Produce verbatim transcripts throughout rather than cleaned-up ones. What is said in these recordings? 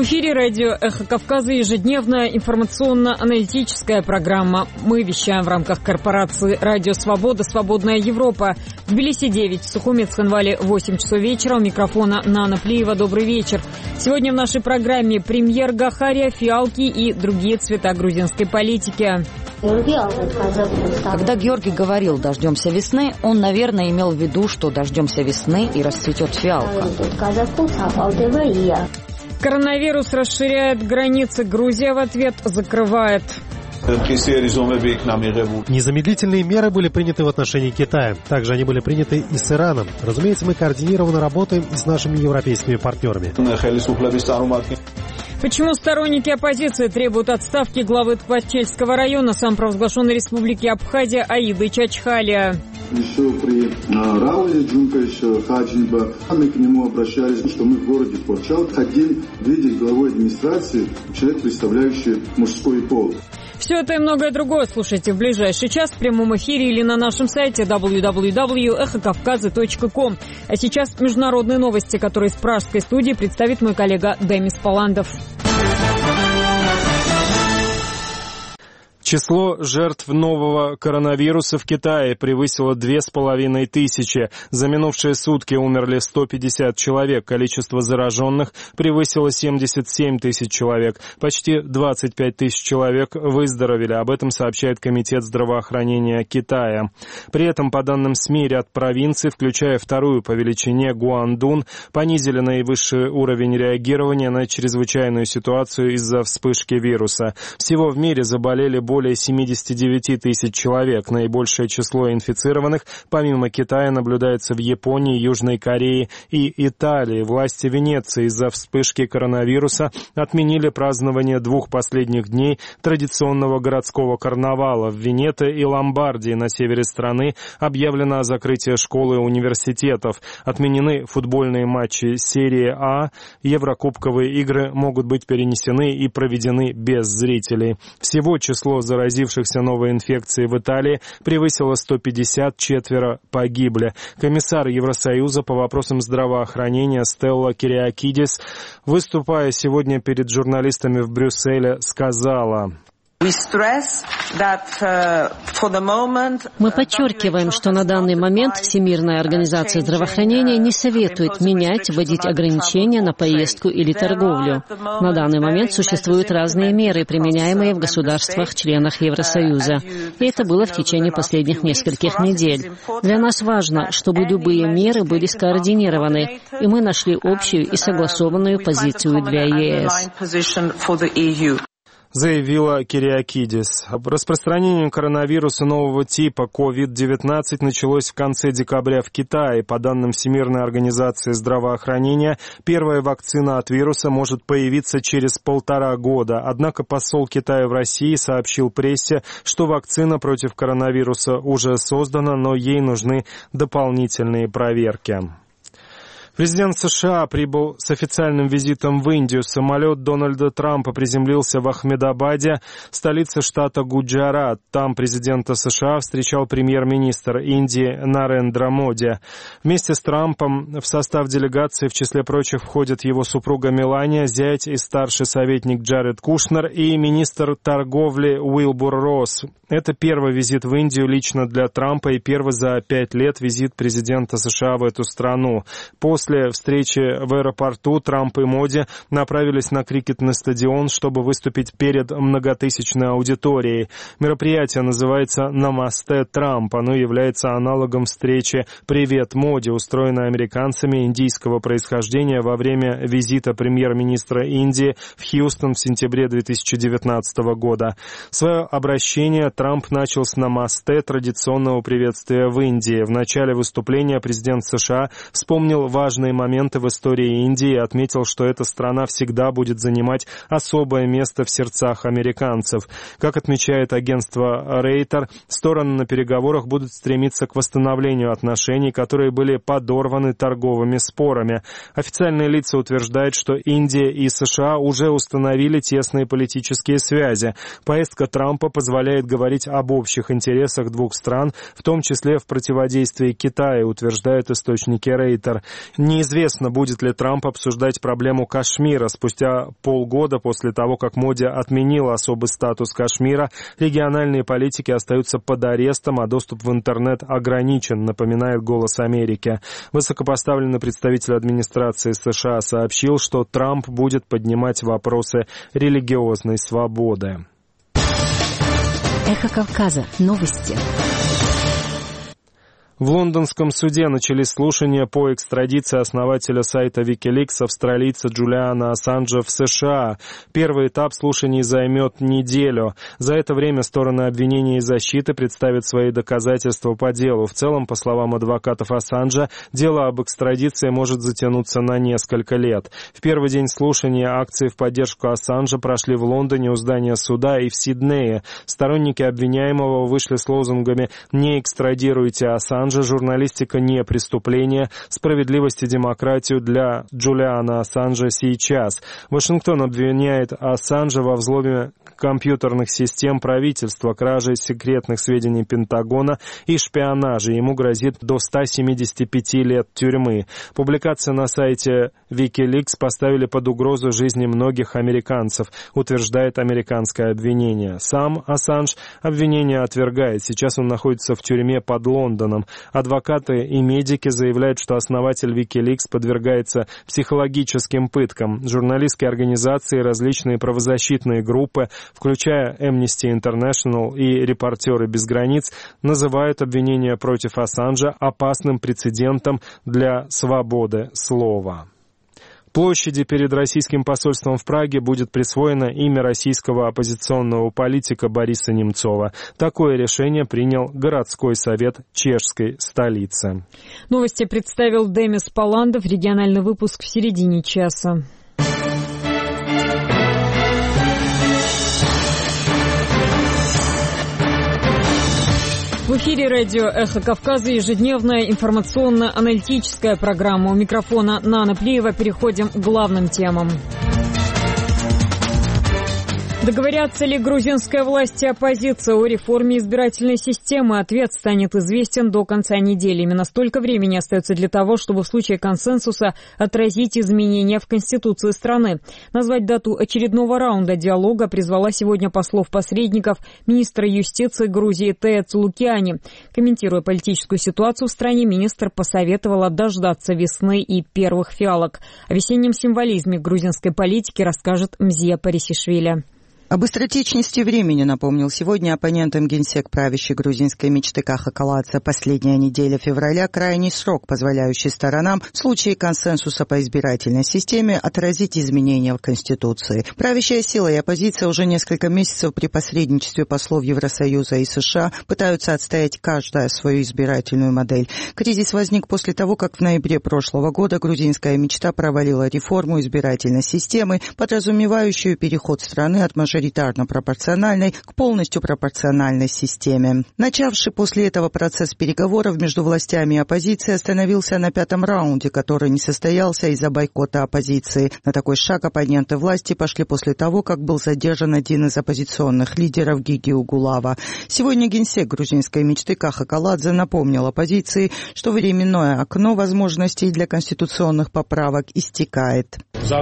эфире радио «Эхо Кавказа» ежедневная информационно-аналитическая программа. Мы вещаем в рамках корпорации «Радио Свобода. Свободная Европа». В Тбилиси девять, в Сухуме, Цхинвале восемь часов вечера. У микрофона Нана Плиева. Добрый вечер. Сегодня в нашей программе премьер Гахария, фиалки и другие цвета грузинской политики. Когда Георгий говорил «дождемся весны», он, наверное, имел в виду, что дождемся весны и расцветет фиалка. Коронавирус расширяет границы. Грузия в ответ закрывает. Незамедлительные меры были приняты в отношении Китая. Также они были приняты и с Ираном. Разумеется, мы координированно работаем и с нашими европейскими партнерами. Почему сторонники оппозиции требуют отставки главы Тхватчельского района самопровозглашенной республики Абхазия Аиды Чачхалия? Еще при а, Рауле Джункаевича Хаджинба мы к нему обращались, что мы в городе Порчал хотим видеть главой администрации человек, представляющий мужской пол. Все это и многое другое слушайте в ближайший час в прямом эфире или на нашем сайте дабл ю дабл ю дабл ю точка эхо кавказа точка ком. А сейчас международные новости, которые из пражской студии представит мой коллега Демис Паландов. Число жертв нового коронавируса в Китае превысило две с половиной тысячи. За минувшие сутки умерли сто пятьдесят человек. Количество зараженных превысило семьдесят семь тысяч человек. Почти двадцать пять тысяч человек выздоровели. Об этом сообщает Комитет здравоохранения Китая. При этом, по данным СМИ, ряд провинций, включая вторую по величине Гуандун, понизили наивысший уровень реагирования на чрезвычайную ситуацию из-за вспышки вируса. Всего в мире заболели более более семьдесят девять тысяч человек. Наибольшее число инфицированных, помимо Китая, наблюдается в Японии, Южной Корее и Италии. Власти Венеции из-за вспышки коронавируса отменили празднование двух последних дней традиционного городского карнавала. В Венето и Ломбардии на севере страны объявлено о закрытии школ и университетов. Отменены футбольные матчи серии А. Еврокубковые игры могут быть перенесены и проведены без зрителей. Всего число заразившихся новой инфекцией в Италии превысило сто пятьдесят, четверо погибли. Комиссар Евросоюза по вопросам здравоохранения Стелла Кириакидис, выступая сегодня перед журналистами в Брюсселе, сказала: Мы подчеркиваем, что на данный момент Всемирная организация здравоохранения не советует менять, вводить ограничения на поездку или торговлю. На данный момент существуют разные меры, применяемые в государствах-членах Евросоюза. И это было в течение последних нескольких недель. Для нас важно, чтобы любые меры были скоординированы, и мы нашли общую и согласованную позицию для ЕС. Заявила Кириакидис. Распространение коронавируса нового типа ковид девятнадцать началось в конце декабря в Китае. По данным Всемирной организации здравоохранения, первая вакцина от вируса может появиться через полтора года. Однако посол Китая в России сообщил прессе, что вакцина против коронавируса уже создана, но ей нужны дополнительные проверки. Президент США прибыл с официальным визитом в Индию. Самолет Дональда Трампа приземлился в Ахмедабаде, столице штата Гуджарат. Там президента США встречал премьер-министр Индии Нарендра Моди. Вместе с Трампом в состав делегации, в числе прочих, входят его супруга Мелания, зять и старший советник Джаред Кушнер и министр торговли Уилбур Росс. Это первый визит в Индию лично для Трампа и первый за пять лет визит президента США в эту страну. После встречи в аэропорту Трамп и Моди направились на крикетный стадион, чтобы выступить перед многотысячной аудиторией. Мероприятие называется «Намасте Трамп». Оно является аналогом встречи «Привет, Моди», устроенной американцами индийского происхождения во время визита премьер-министра Индии в Хьюстон в сентябре две тысячи девятнадцатого года. Свое обращение Трамп начал с «Намасте», традиционного приветствия в Индии. В начале выступления президент США вспомнил важные моменты в истории Индии и отметил, что эта страна всегда будет занимать особое место в сердцах американцев. Как отмечает агентство Рейтер, стороны на переговорах будут стремиться к восстановлению отношений, которые были подорваны торговыми спорами. Официальные лица утверждают, что Индия и США уже установили тесные политические связи. Поездка Трампа позволяет говорить об общих интересах двух стран, в том числе в противодействии Китаю, утверждают источники Рейтер. Неизвестно, будет ли Трамп обсуждать проблему Кашмира. Спустя полгода после того, как Моди отменил особый статус Кашмира, региональные политики остаются под арестом, а доступ в интернет ограничен, напоминает «Голос Америки». Высокопоставленный представитель администрации США сообщил, что Трамп будет поднимать вопросы религиозной свободы. Эхо Кавказа. Новости. В лондонском суде начались слушания по экстрадиции основателя сайта Wikileaks, австралийца Джулиана Ассанжа, в США. Первый этап слушаний займет неделю. За это время стороны обвинения и защиты представят свои доказательства по делу. В целом, по словам адвокатов Ассанжа, дело об экстрадиции может затянуться на несколько лет. В первый день слушания акции в поддержку Ассанжа прошли в Лондоне у здания суда и в Сиднее. Сторонники обвиняемого вышли с лозунгами «Не экстрадируйте Ассанжа», «Журналистика не преступление», «Справедливость и демократию для Джулиана Ассанжа сейчас». Вашингтон обвиняет Ассанжа во взломе компьютерных систем правительства, краже секретных сведений Пентагона и шпионаже. Ему грозит до ста семидесяти пяти лет тюрьмы. Публикации на сайте Wikileaks поставили под угрозу жизни многих американцев, утверждает американское обвинение. Сам Ассанж обвинение отвергает. Сейчас он находится в тюрьме под Лондоном. Адвокаты и медики заявляют, что основатель Wikileaks подвергается психологическим пыткам. Журналистские организации и различные правозащитные группы, включая Amnesty International и «Репортеры без границ», называют обвинения против Ассанжа опасным прецедентом для свободы слова. Площади перед российским посольством в Праге будет присвоено имя российского оппозиционного политика Бориса Немцова. Такое решение принял городской совет чешской столицы. Новости представил Демис Паландов. Региональный выпуск в середине часа. В эфире радио «Эхо Кавказа», ежедневная информационно-аналитическая программа. У микрофона Нана Плиева. Переходим к главным темам. Договорятся ли грузинская власть и оппозиция о реформе избирательной системы? Ответ станет известен до конца недели. Именно столько времени остается для того, чтобы в случае консенсуса отразить изменения в Конституции страны. Назвать дату очередного раунда диалога призвала сегодня послов-посредников министра юстиции Грузии Тея Цулукиани. Комментируя политическую ситуацию в стране, министр посоветовала дождаться весны и первых фиалок. О весеннем символизме грузинской политики расскажет Мзия Парисишвили. Об быстротечности времени напомнил сегодня оппонентам генсек правящей грузинской мечты Каха Каладзе. Последняя неделя февраля – крайний срок, позволяющий сторонам в случае консенсуса по избирательной системе отразить изменения в Конституции. Правящая сила и оппозиция уже несколько месяцев при посредничестве послов Евросоюза и США пытаются отстоять каждая свою избирательную модель. Кризис возник после того, как в ноябре прошлого года грузинская мечта провалила реформу избирательной системы, подразумевающую переход страны от мажоритарной мажоритарно-пропорциональной к полностью пропорциональной системе. Начавший после этого процесс переговоров между властями и оппозицией остановился на пятом раунде, который не состоялся из-за бойкота оппозиции. На такой шаг оппоненты власти пошли после того, как был задержан один из оппозиционных лидеров Гиги Угулава. Сегодня генсек грузинской мечты Каха Каладзе напомнил оппозиции, что временное окно возможностей для конституционных поправок истекает.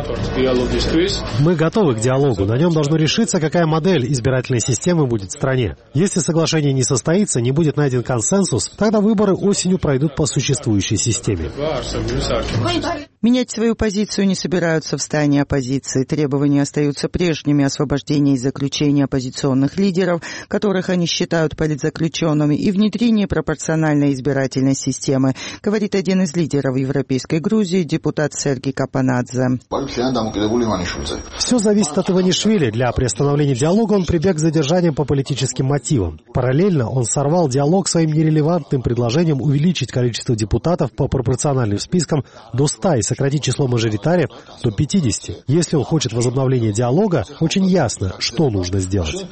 Мы готовы к диалогу. На нем должно решиться, какая модель избирательной системы будет в стране. Если соглашение не состоится, не будет найден консенсус, тогда выборы осенью пройдут по существующей системе. Менять свою позицию не собираются в стане оппозиции. Требования остаются прежними: освобождение из заключения оппозиционных лидеров, которых они считают политзаключенными, и внедрение пропорциональной избирательной системы, говорит один из лидеров Европейской Грузии, депутат Сергей Капанадзе. Все зависит от Иванишвили. Для приостановления диалога он прибег к задержаниям по политическим мотивам. Параллельно он сорвал диалог своим нерелевантным предложением увеличить количество депутатов по пропорциональным спискам до ста и сократить число мажоритариев до пятидесяти. Если он хочет возобновления диалога, очень ясно, что нужно сделать.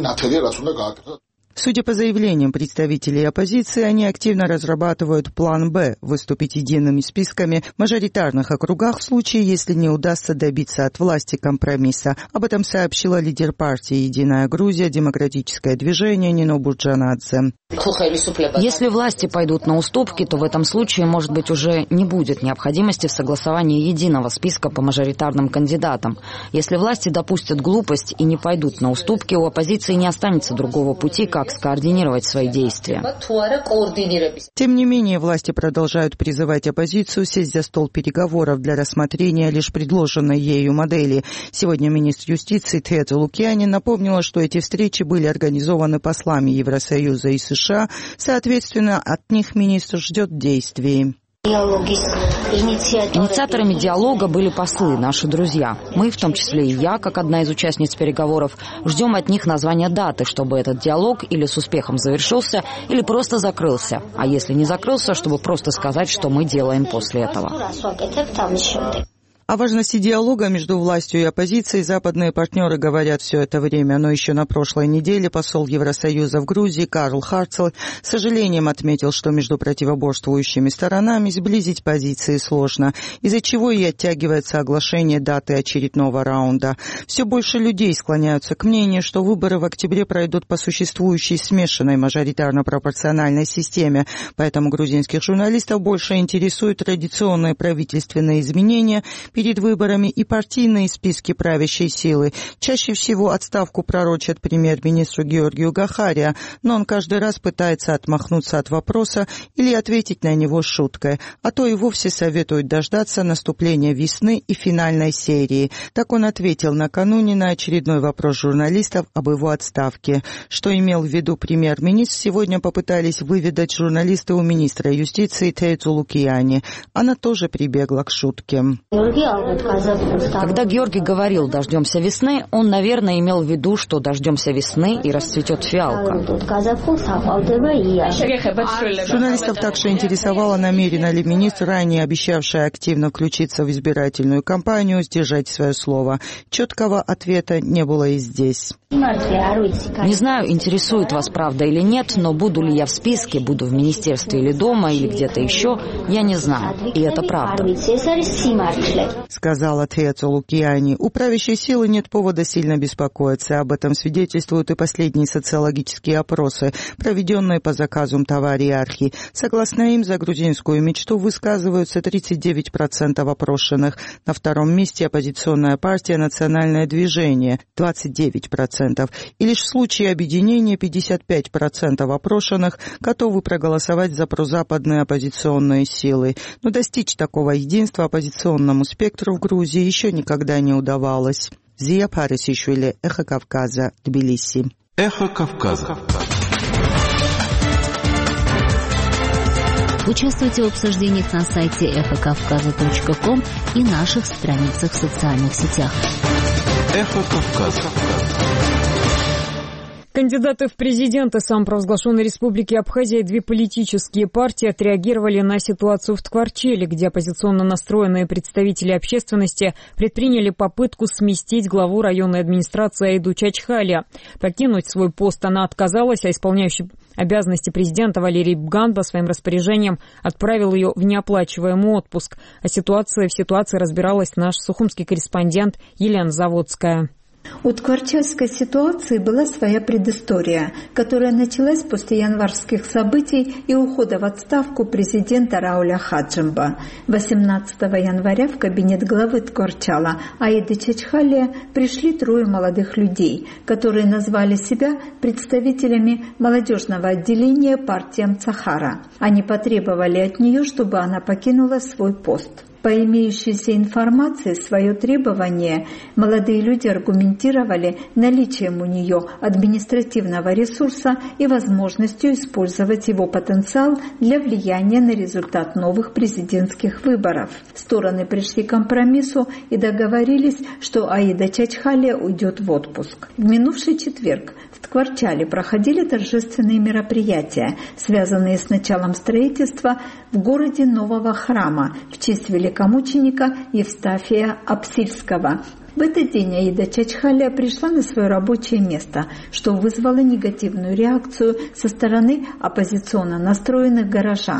Судя по заявлениям представителей оппозиции, они активно разрабатывают план «Б» – выступить едиными списками в мажоритарных округах в случае, если не удастся добиться от власти компромисса. Об этом сообщила лидер партии «Единая Грузия», демократическое движение Нино Бурджанадзе. Если власти пойдут на уступки, то в этом случае, может быть, уже не будет необходимости в согласовании единого списка по мажоритарным кандидатам. Если власти допустят глупость и не пойдут на уступки, у оппозиции не останется другого пути, как скоординировать свои действия. Тем не менее, власти продолжают призывать оппозицию сесть за стол переговоров для рассмотрения лишь предложенной ею модели. Сегодня министр юстиции Тету Лукиани напомнила, что эти встречи были организованы послами Евросоюза и США. Соответственно, от них министр ждет действий. Инициаторами диалога были послы, наши друзья. Мы, в том числе и я, как одна из участниц переговоров, ждем от них названия даты, чтобы этот диалог или с успехом завершился, или просто закрылся. А если не закрылся, чтобы просто сказать, что мы делаем после этого. О важности диалога между властью и оппозицией западные партнеры говорят все это время, но еще на прошлой неделе посол Евросоюза в Грузии Карл Харцель с сожалением отметил, что между противоборствующими сторонами сблизить позиции сложно, из-за чего и оттягивается оглашение даты очередного раунда. Все больше людей склоняются к мнению, что выборы в октябре пройдут по существующей смешанной мажоритарно-пропорциональной системе, поэтому грузинских журналистов больше интересуют традиционные правительственные изменения перед выборами и партийные списки правящей силы. Чаще всего отставку пророчат премьер-министру Георгию Гахария, но он каждый раз пытается отмахнуться от вопроса или ответить на него шуткой, а то и вовсе советует дождаться наступления весны и финальной серии. Так он ответил накануне на очередной вопрос журналистов об его отставке. Что имел в виду премьер-министр, сегодня попытались выведать журналисты у министра юстиции Тету Лукиани. Она тоже прибегла к шутке. Когда Георгий говорил «дождемся весны», он, наверное, имел в виду, что дождемся весны и расцветет фиалка. Журналистов также интересовало, намерена ли министр, ранее обещавшая активно включиться в избирательную кампанию, сдержать свое слово. Четкого ответа не было и здесь. Не знаю, интересует вас правда или нет, но буду ли я в списке, буду в министерстве или дома, или где-то еще, я не знаю. И это правда. Сказала Тету Лукиани. У правящей силы нет повода сильно беспокоиться. Об этом свидетельствуют и последние социологические опросы, проведенные по заказам Тавари Архи. Согласно им, за грузинскую мечту высказываются тридцать девять процентов опрошенных. На втором месте оппозиционная партия «Национальное движение» – двадцать девять процентов. И лишь в случае объединения пятьдесят пять процентов опрошенных готовы проголосовать за прозападные оппозиционные силы. Но достичь такого единства оппозиционному спектру в Грузии еще никогда не удавалось. Зия Парисишвили, Эхо Кавказа, Тбилиси. Эхо Кавказа. Участвуйте в обсуждениях на сайте эхо кавказа точка ком и наших страницах в социальных сетях. Эхо Кавказа. Кандидаты в президенты самопровозглашенной республики Абхазия и две политические партии отреагировали на ситуацию в Ткварчеле, где оппозиционно настроенные представители общественности предприняли попытку сместить главу районной администрации Аиду Чачхалия. Покинуть свой пост она отказалась, а исполняющий обязанности президента Валерий Бганба своим распоряжением отправил ее в неоплачиваемый отпуск. О ситуации в ситуации разбиралась наш сухумский корреспондент Елена Заводская. У ткварчельской ситуации была своя предыстория, которая началась после январских событий и ухода в отставку президента Рауля Хаджимба. восемнадцатого января в кабинет главы Ткварчала Аиды Чачхалия пришли трое молодых людей, которые назвали себя представителями молодежного отделения партии Амцахара. Они потребовали от нее, чтобы она покинула свой пост. По имеющейся информации, свое требование молодые люди аргументировали наличием у нее административного ресурса и возможностью использовать его потенциал для влияния на результат новых президентских выборов. Стороны пришли к компромиссу и договорились, что Аида Чачхалия уйдет в отпуск. В минувший четверг в Ткварчале проходили торжественные мероприятия, связанные с началом строительства в городе нового храма в честь великомученика Евстафия Апсильского. В этот день Аида Чачхалия пришла на свое рабочее место, что вызвало негативную реакцию со стороны оппозиционно настроенных горожан.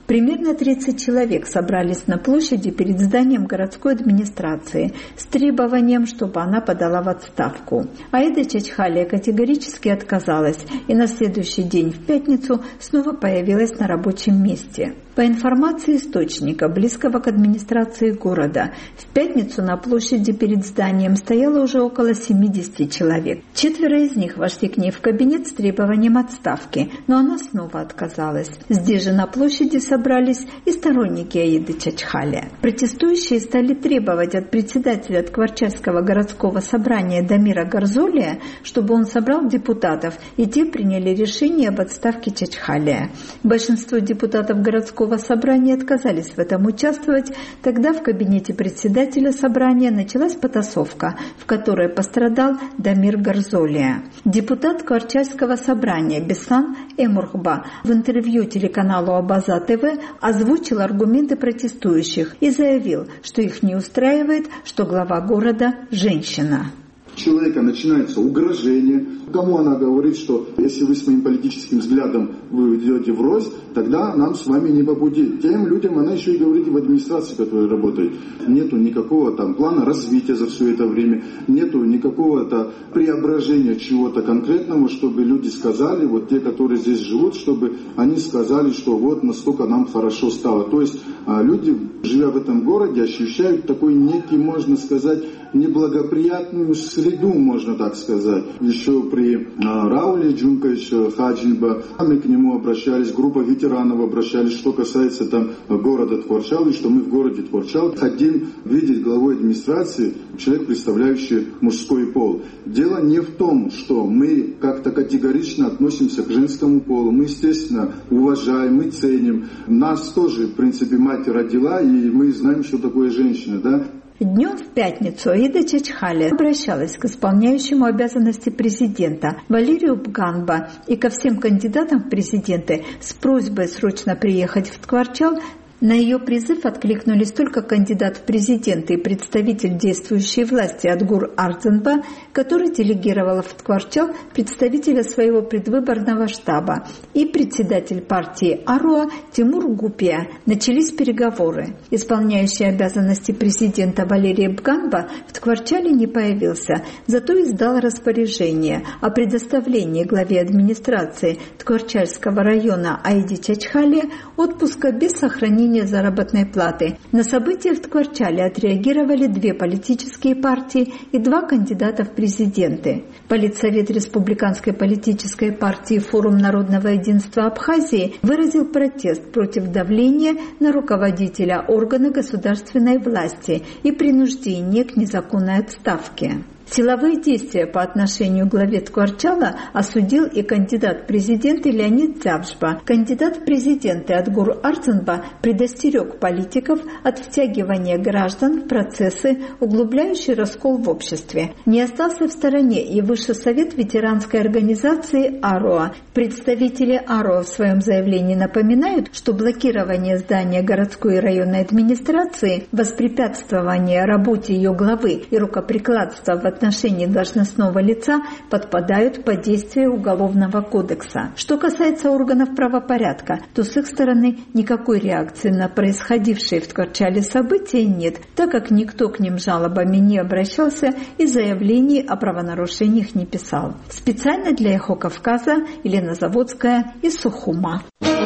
Примерно тридцать человек собрались на площади перед зданием городской администрации с требованием, чтобы она подала в отставку. Аида Чачхалия категорически отказалась и на следующий день, в пятницу, снова появилась на рабочем месте. По информации источника, близкого к администрации города, в пятницу на площади перед зданием стояло уже около семидесяти человек. Четверо из них вошли к ней в кабинет с требованием отставки, но она снова отказалась. Здесь же на площади собрались и сторонники Аиды Чачхалия. Протестующие стали требовать от председателя Ткварчальского городского собрания Дамира Гарзолия, чтобы он собрал депутатов, и те приняли решение об отставке Чачхалия. Большинство депутатов городского собрания отказались в этом участвовать. Тогда в кабинете председателя собрания началась потасовка, в которой пострадал Дамир Гарзолия. Депутат Ткварчальского собрания Бесан Эмурхба в интервью телеканалу Абаза ТВ озвучил аргументы протестующих и заявил, что их не устраивает, что глава города – женщина. Человека начинается угрожение. Кому она говорит, что если вы своим политическим взглядом вы идете врозь, тогда нам с вами не по пути. Тем людям она еще и говорит в администрации, которая работает. Нету никакого там плана развития за все это время, нету никакого-то преображения чего-то конкретного, чтобы люди сказали, вот те, которые здесь живут, чтобы они сказали, что вот настолько нам хорошо стало. То есть люди, живя в этом городе, ощущают такой некий, можно сказать, неблагоприятную среду, можно так сказать. Еще при Рауле Джункайче Хаджимба мы к нему обращались, группа ветеранов обращались, что касается там города Ткварчал, и что мы в городе Ткварчал хотим видеть главой администрации человек, представляющий мужской пол. Дело не в том, что мы как-то категорично относимся к женскому полу. Мы, естественно, уважаем, мы ценим. Нас тоже, в принципе, мать родила, и мы знаем, что такое женщина, да? Днем в пятницу Аида Чачхалия обращалась к исполняющему обязанности президента Валерию Бганба и ко всем кандидатам в президенты с просьбой срочно приехать в Ткварчал. На ее призыв откликнулись только кандидат в президенты и представитель действующей власти Адгур Ардзенба, который делегировал в Ткварчал представителя своего предвыборного штаба, и председатель партии Аруа Тимур Гупия. Начались переговоры. Исполняющий обязанности президента Валерий Бганба в Ткварчале не появился, зато издал распоряжение о предоставлении главе администрации Ткварчальского района Аиде Чачхалия отпуска без сохранения заработной платы. На события в Ткварчале отреагировали две политические партии и два кандидата в президенты. Политсовет Республиканской политической партии «Форум народного единства Абхазии» выразил протест против давления на руководителя органа государственной власти и принуждения к незаконной отставке. Силовые действия по отношению к главе Ткварчала осудил и кандидат в президенты Леонид Дзябжба. Кандидат в президенты Адгур Ардзенба предостерег политиков от втягивания граждан в процессы, углубляющие раскол в обществе. Не остался в стороне и Высший совет ветеранской организации АРОА. Представители АРОА в своем заявлении напоминают, что блокирование здания городской и районной администрации, воспрепятствование работе ее главы и рукоприкладство в отношении должностного лица подпадают под действие Уголовного кодекса. Что касается органов правопорядка, то с их стороны никакой реакции на происходившие в Ткварчале события нет, так как никто к ним жалобами не обращался и заявлений о правонарушениях не писал. Специально для «Эхо Кавказа» Елена Заводская из Сухума.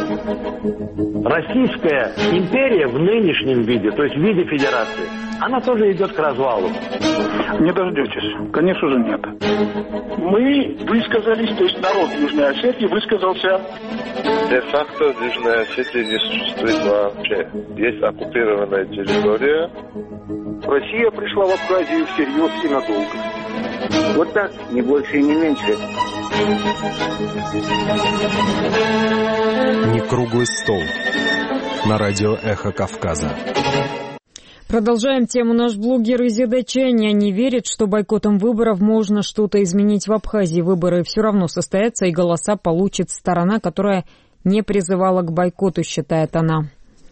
Российская империя в нынешнем виде, то есть в виде федерации, она тоже идет к развалу. Не дождетесь. Конечно же нет. Мы высказались, то есть народ Южной Осетии высказался. Де-факто Южная Осетия не существует вообще. Есть оккупированная территория. Россия пришла в Абхазию всерьез и надолго. Вот так, не больше и не меньше. Не круглый стол. На радио «Эхо Кавказа». Продолжаем тему. Наш блогер Изида Чаня не верит, что бойкотом выборов можно что-то изменить в Абхазии. Выборы все равно состоятся, и голоса получит сторона, которая не призывала к бойкоту, считает она.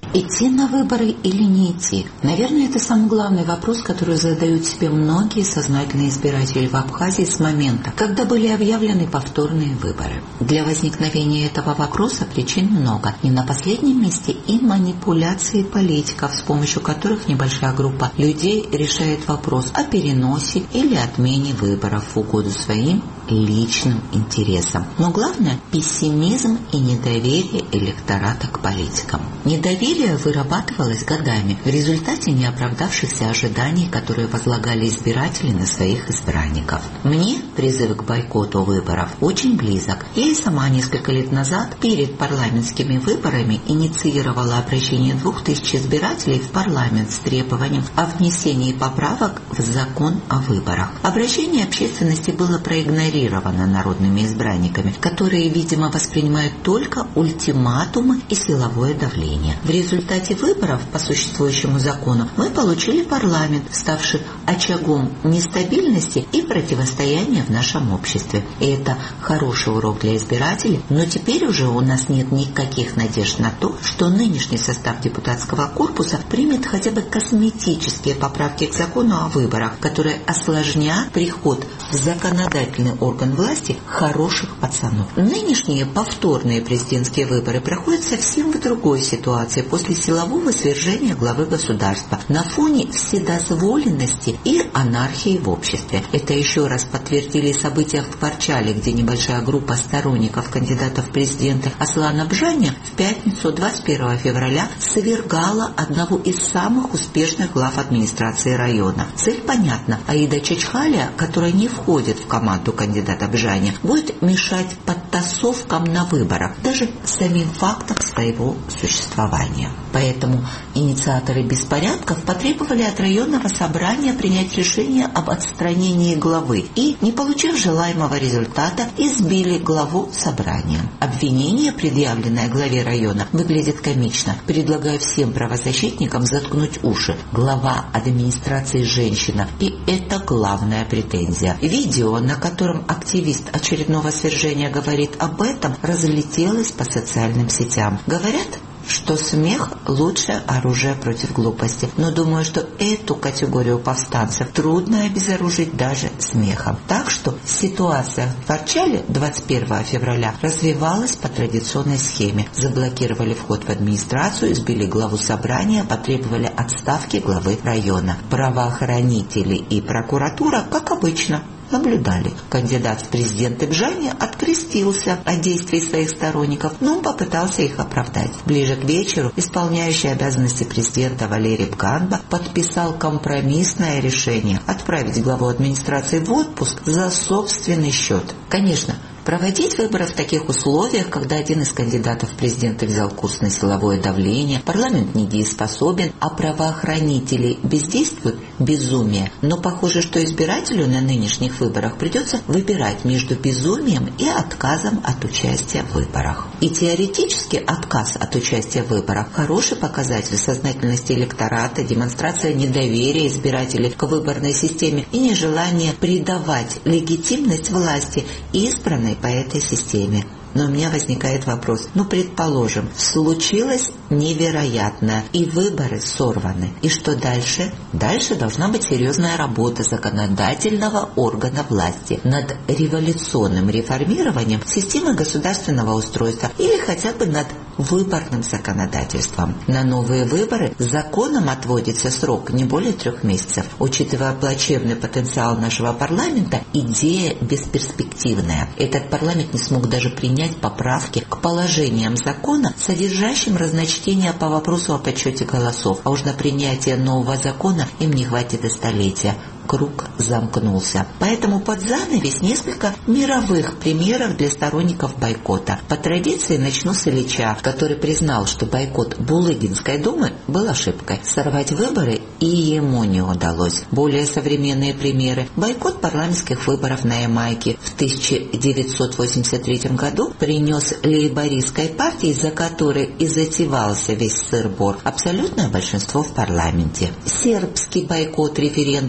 Идти на выборы или не идти? Наверное, это самый главный вопрос, который задают себе многие сознательные избиратели в Абхазии с момента, когда были объявлены повторные выборы. Для возникновения этого вопроса причин много. И на последнем месте и манипуляции политиков, с помощью которых небольшая группа людей решает вопрос о переносе или отмене выборов в угоду своим личным интересам. Но главное – пессимизм и недоверие электората к политикам. Недоверие вырабатывалось годами в результате неоправдавшихся ожиданий, которые возлагали избиратели на своих избранников. Мне призыв к бойкоту выборов очень близок. Я и сама несколько лет назад перед парламентскими выборами инициировала обращение двух тысяч избирателей в парламент с требованием о внесении поправок в закон о выборах. Обращение общественности было проигнорировано народными избранниками, которые, видимо, воспринимают только ультиматумы и силовое давление. В результате выборов по существующему закону мы получили парламент, ставший очагом нестабильности и противостояния в нашем обществе. И это хороший урок для избирателей, но теперь уже у нас нет никаких надежд на то, что нынешний состав депутатского корпуса примет хотя бы косметические поправки к закону о выборах, которые осложнят приход в законодательный орган власти хороших пацанов. Нынешние повторные президентские выборы проходят совсем в другой ситуации после силового свержения главы государства на фоне вседозволенности и анархии в обществе. Это еще раз подтвердили события в Кварчале, где небольшая группа сторонников кандидата в президенты Аслана Бжаня в пятницу двадцать первого февраля свергала одного из самых успешных глав администрации района. Цель понятна. Аида Чачхалия, которая не входит в команду кандидата Бжаня, будет мешать подтасовкам на выборах, даже самим фактом своего существования. Поэтому инициаторы беспорядков потребовали от районного собрания принять решение об отстранении главы и, не получив желаемого результата, избили главу собрания. Обвинение, предъявленное главе района, выглядит комично. Предлагаю всем правозащитникам заткнуть уши. Глава администрации женщина, и это главная претензия. Видео, на котором активист очередного свержения говорит об этом, разлетелось по социальным сетям. Говорят, что смех – лучшее оружие против глупости. Но думаю, что эту категорию повстанцев трудно обезоружить даже смехом. Так что ситуация в Кварчале двадцать первого февраля развивалась по традиционной схеме. Заблокировали вход в администрацию, избили главу собрания, потребовали отставки главы района. Правоохранители и прокуратура, как обычно, наблюдали. Кандидат в президенты Бжаня открестился от действий своих сторонников, но он попытался их оправдать. Ближе к вечеру исполняющий обязанности президента Валерий Бганба подписал компромиссное решение отправить главу администрации в отпуск за собственный счет. Конечно, проводить выборы в таких условиях, когда один из кандидатов в президенты взял курс на силовое давление, парламент недееспособен, а правоохранители бездействуют – безумие. Но похоже, что избирателю на нынешних выборах придется выбирать между безумием и отказом от участия в выборах. И теоретически отказ от участия в выборах – хороший показатель сознательности электората, демонстрация недоверия избирателей к выборной системе и нежелание придавать легитимность власти избранной по этой системе. Но у меня возникает вопрос. Ну, предположим, случилось невероятное, и выборы сорваны. И что дальше? Дальше должна быть серьезная работа законодательного органа власти над революционным реформированием системы государственного устройства или хотя бы над выборным законодательством. На новые выборы законом отводится срок не более трех месяцев. Учитывая плачевный потенциал нашего парламента, идея бесперспективная. Этот парламент не смог даже принять поправки к положениям закона, содержащим разночтения по вопросу о подсчете голосов. А уж на принятие нового закона им не хватит и столетия. Круг замкнулся. Поэтому под занавес несколько мировых примеров для сторонников бойкота. По традиции начну с Ильича, который признал, что бойкот Булыгинской думы был ошибкой. Сорвать выборы и ему не удалось. Более современные примеры. Бойкот парламентских выборов на Ямайке в тысяча девятьсот восемьдесят третьем году принес лейбористской партии, за которой и затевался весь сыр-бор, абсолютное большинство в парламенте. Сербский бойкот референдума о независимости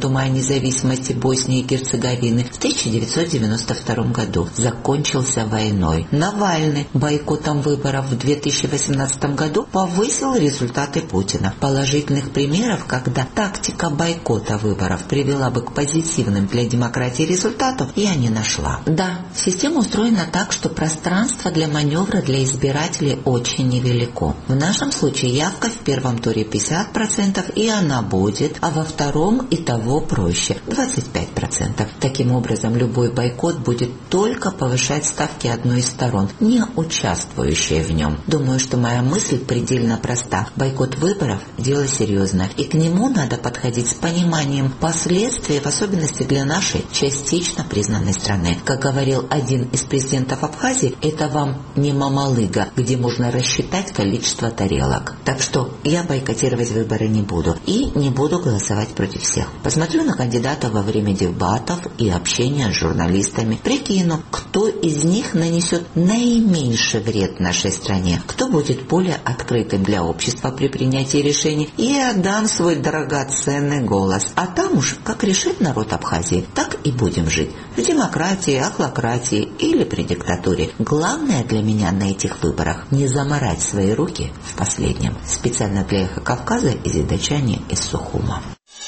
независимости Боснии и Герцеговины в тысяча девятьсот девяносто втором году. Закончился войной. Навальный бойкотом выборов в две тысячи восемнадцатом году повысил результаты Путина. Положительных примеров, когда тактика бойкота выборов привела бы к позитивным для демократии результатам, я не нашла. Да, система устроена так, что пространство для маневра для избирателей очень невелико. В нашем случае явка в первом туре пятьдесят процентов, и она будет, а во втором и того проще – двадцать пять процентов. Таким образом, любой бойкот будет только повышать ставки одной из сторон, не участвующей в нем. Думаю, что моя мысль предельно проста. Бойкот выборов – дело серьезное, и к нему надо подходить с пониманием последствий, в особенности для нашей частично признанной страны. Как говорил один из президентов Абхазии, это вам не Мамалыга, где можно рассчитать количество тарелок. Так что я бойкотировать выборы не буду и не буду голосовать против всех. Посмотрю на кандидатов во время дебатов и общения с журналистами, прикину, кто из них нанесет наименьший вред нашей стране, кто будет более открытым для общества при принятии решений, и отдам свой драгоценный голос. А там уж, как решит народ Абхазии, так и будем жить. В демократии, ахлократии или при диктатуре. Главное для меня на этих выборах не заморать свои руки в последнем. Специально для Эхо Кавказа из Идачани из Сухума.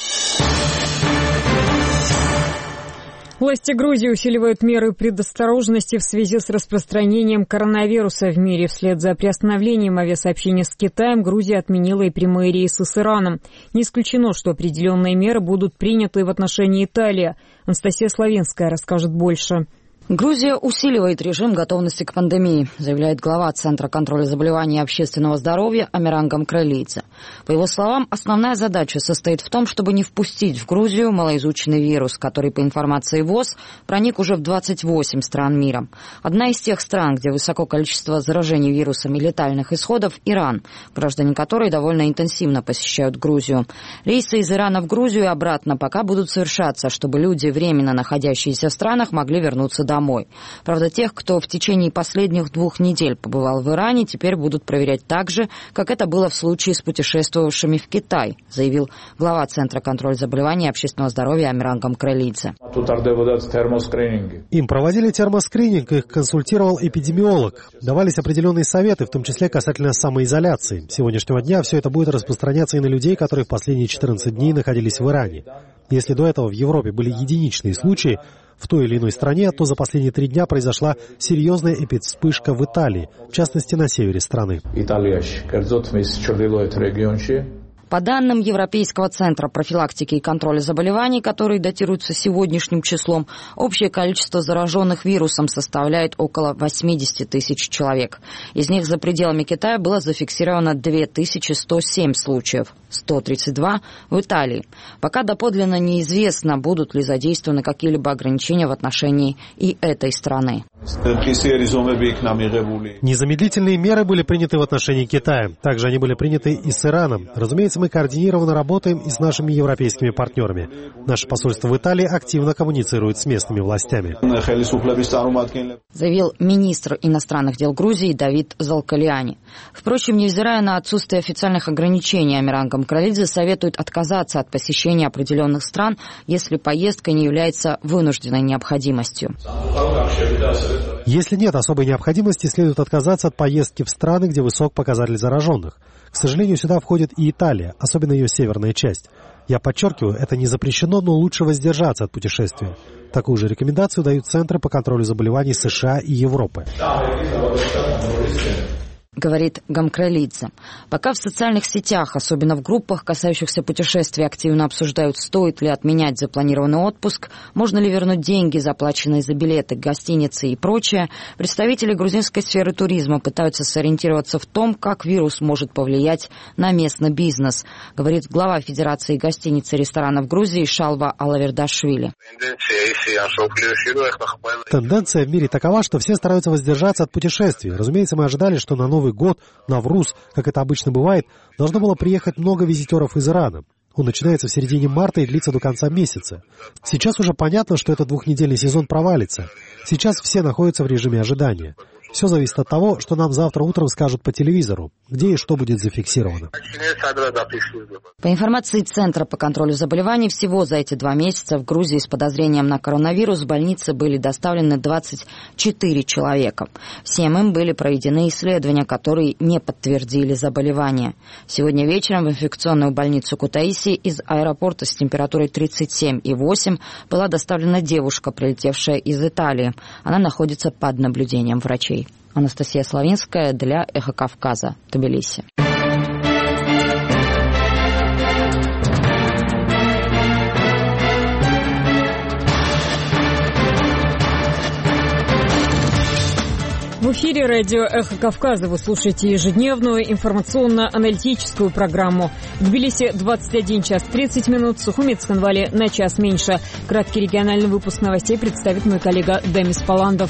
Власти Грузии усиливают меры предосторожности в связи с распространением коронавируса в мире. Вслед за приостановлением авиасообщения с Китаем Грузия отменила и прямые рейсы с Ираном. Не исключено, что определенные меры будут приняты в отношении Италии. Анастасия Славинская расскажет больше. Грузия усиливает режим готовности к пандемии, заявляет глава Центра контроля заболеваний и общественного здоровья Амиран Гамкралидзе. По его словам, основная задача состоит в том, чтобы не впустить в Грузию малоизученный вирус, который, по информации ВОЗ, проник уже в двадцать восемь стран мира. Одна из тех стран, где высоко количество заражений вирусом и летальных исходов – Иран, граждане которой довольно интенсивно посещают Грузию. Рейсы из Ирана в Грузию и обратно пока будут совершаться, чтобы люди, временно находящиеся в странах, могли вернуться домой. домой. Правда, тех, кто в течение последних двух недель побывал в Иране, теперь будут проверять так же, как это было в случае с путешествовавшими в Китай, заявил глава Центра контроля заболеваний и общественного здоровья Амиран Гамкралидзе. Им проводили термоскрининг, их консультировал эпидемиолог. Давались определенные советы, в том числе касательно самоизоляции. С сегодняшнего дня все это будет распространяться и на людей, которые в последние четырнадцать дней находились в Иране. Если до этого в Европе были единичные случаи в той или иной стране, то за последние три дня произошла серьезная эпидвспышка в Италии, в частности на севере страны. По данным Европейского центра профилактики и контроля заболеваний, которые датируются сегодняшним числом, общее количество зараженных вирусом составляет около восемьдесят тысяч человек. Из них за пределами Китая было зафиксировано две тысячи сто семь случаев, сто тридцать два в Италии. Пока доподлинно неизвестно, будут ли задействованы какие-либо ограничения в отношении и этой страны. Незамедлительные меры были приняты в отношении Китая. Также они были приняты и с Ираном. Разумеется, мы координированно работаем и с нашими европейскими партнерами. Наше посольство в Италии активно коммуницирует с местными властями. Заявил министр иностранных дел Грузии Давид Залкалиани. Впрочем, невзирая на отсутствие официальных ограничений, Амиран Гамкралидзе советует отказаться от посещения определенных стран, если поездка не является вынужденной необходимостью. Если нет особой необходимости, следует отказаться от поездки в страны, где высок показатель зараженных. К сожалению, сюда входит и Италия, особенно ее северная часть. Я подчеркиваю, это не запрещено, но лучше воздержаться от путешествия. Такую же рекомендацию дают Центры по контролю заболеваний США и Европы. Говорит Гамкралидзе. Пока в социальных сетях, особенно в группах, касающихся путешествий, активно обсуждают, стоит ли отменять запланированный отпуск, можно ли вернуть деньги, заплаченные за билеты, гостиницы и прочее, представители грузинской сферы туризма пытаются сориентироваться в том, как вирус может повлиять на местный бизнес, говорит глава Федерации гостиниц и ресторанов Грузии Шалва Алавердашвили. Тенденция в мире такова, что все стараются воздержаться от путешествий. Разумеется, мы ожидали, что на Новый год, Навруз, как это обычно бывает, должно было приехать много визитеров из Ирана. Он начинается в середине марта и длится до конца месяца. Сейчас уже понятно, что этот двухнедельный сезон провалится. Сейчас все находятся в режиме ожидания. Все зависит от того, что нам завтра утром скажут по телевизору, где и что будет зафиксировано. По информации Центра по контролю заболеваний, всего за эти два месяца в Грузии с подозрением на коронавирус в больницы были доставлены двадцать четыре человека. Всем им были проведены исследования, которые не подтвердили заболевание. Сегодня вечером в инфекционную больницу Кутаиси из аэропорта с температурой тридцать семь и восемь была доставлена девушка, прилетевшая из Италии. Она находится под наблюдением врачей. Анастасия Славинская для «Эхо Кавказа», Тбилиси. В эфире радио «Эхо Кавказа» вы слушаете ежедневную информационно-аналитическую программу. В Тбилиси двадцать один час тридцать минут, Сухумит, Цхинвали на час меньше. Краткий региональный выпуск новостей представит мой коллега Демис Паландов.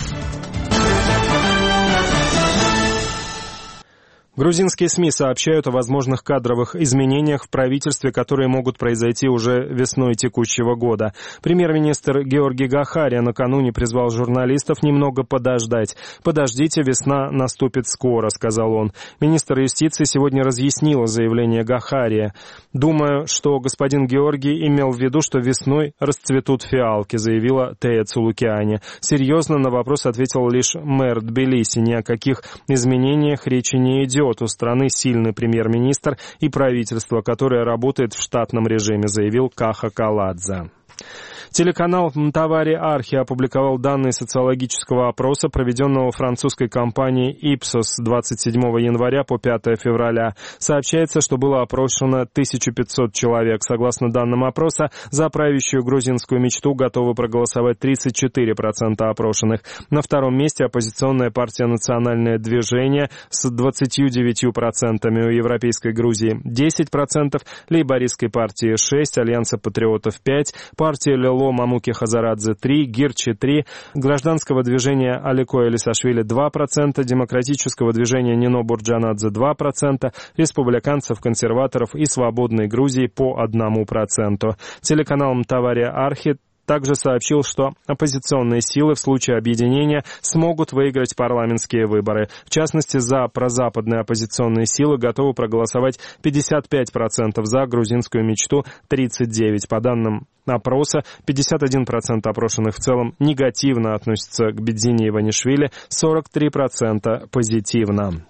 Грузинские СМИ сообщают о возможных кадровых изменениях в правительстве, которые могут произойти уже весной текущего года. Премьер-министр Георгий Гахария накануне призвал журналистов немного подождать. «Подождите, весна наступит скоро», — сказал он. Министр юстиции сегодня разъяснил заявление Гахария. «Думаю, что господин Георгий имел в виду, что весной расцветут фиалки», — заявила Тея Цулукиани. Серьезно на вопрос ответил лишь мэр Тбилиси. Ни о каких изменениях речи не идет. У страны сильный премьер-министр и правительство, которое работает в штатном режиме, заявил Каха Каладзе. Телеканал «Мтавари Архи» опубликовал данные социологического опроса, проведенного французской компанией «Ипсос» с двадцать седьмого января по пятого февраля. Сообщается, что было опрошено тысяча пятьсот человек. Согласно данным опроса, за правящую грузинскую мечту готовы проголосовать тридцать четыре процента опрошенных. На втором месте оппозиционная партия «Национальное движение» с двадцатью девятью процентами, у Европейской Грузии десять процентов, лейбористской партии шесть процентов, Альянса патриотов пять процентов, партия «Лело» Мамуки Хазарадзе три, Гирчи три, гражданского движения Алико Элисашвили два процента, демократического движения Нино Бурджанадзе два процента, республиканцев, консерваторов и свободной Грузии по одному проценту. Телеканал «Мтавари Архи» также сообщил, что оппозиционные силы в случае объединения смогут выиграть парламентские выборы. В частности, за прозападные оппозиционные силы готовы проголосовать пятьдесят пять процентов, за грузинскую мечту тридцать девять процентов. По данным опроса, пятьдесят один процент опрошенных в целом негативно относятся к Бедзине Иванишвили, сорок три процента позитивно.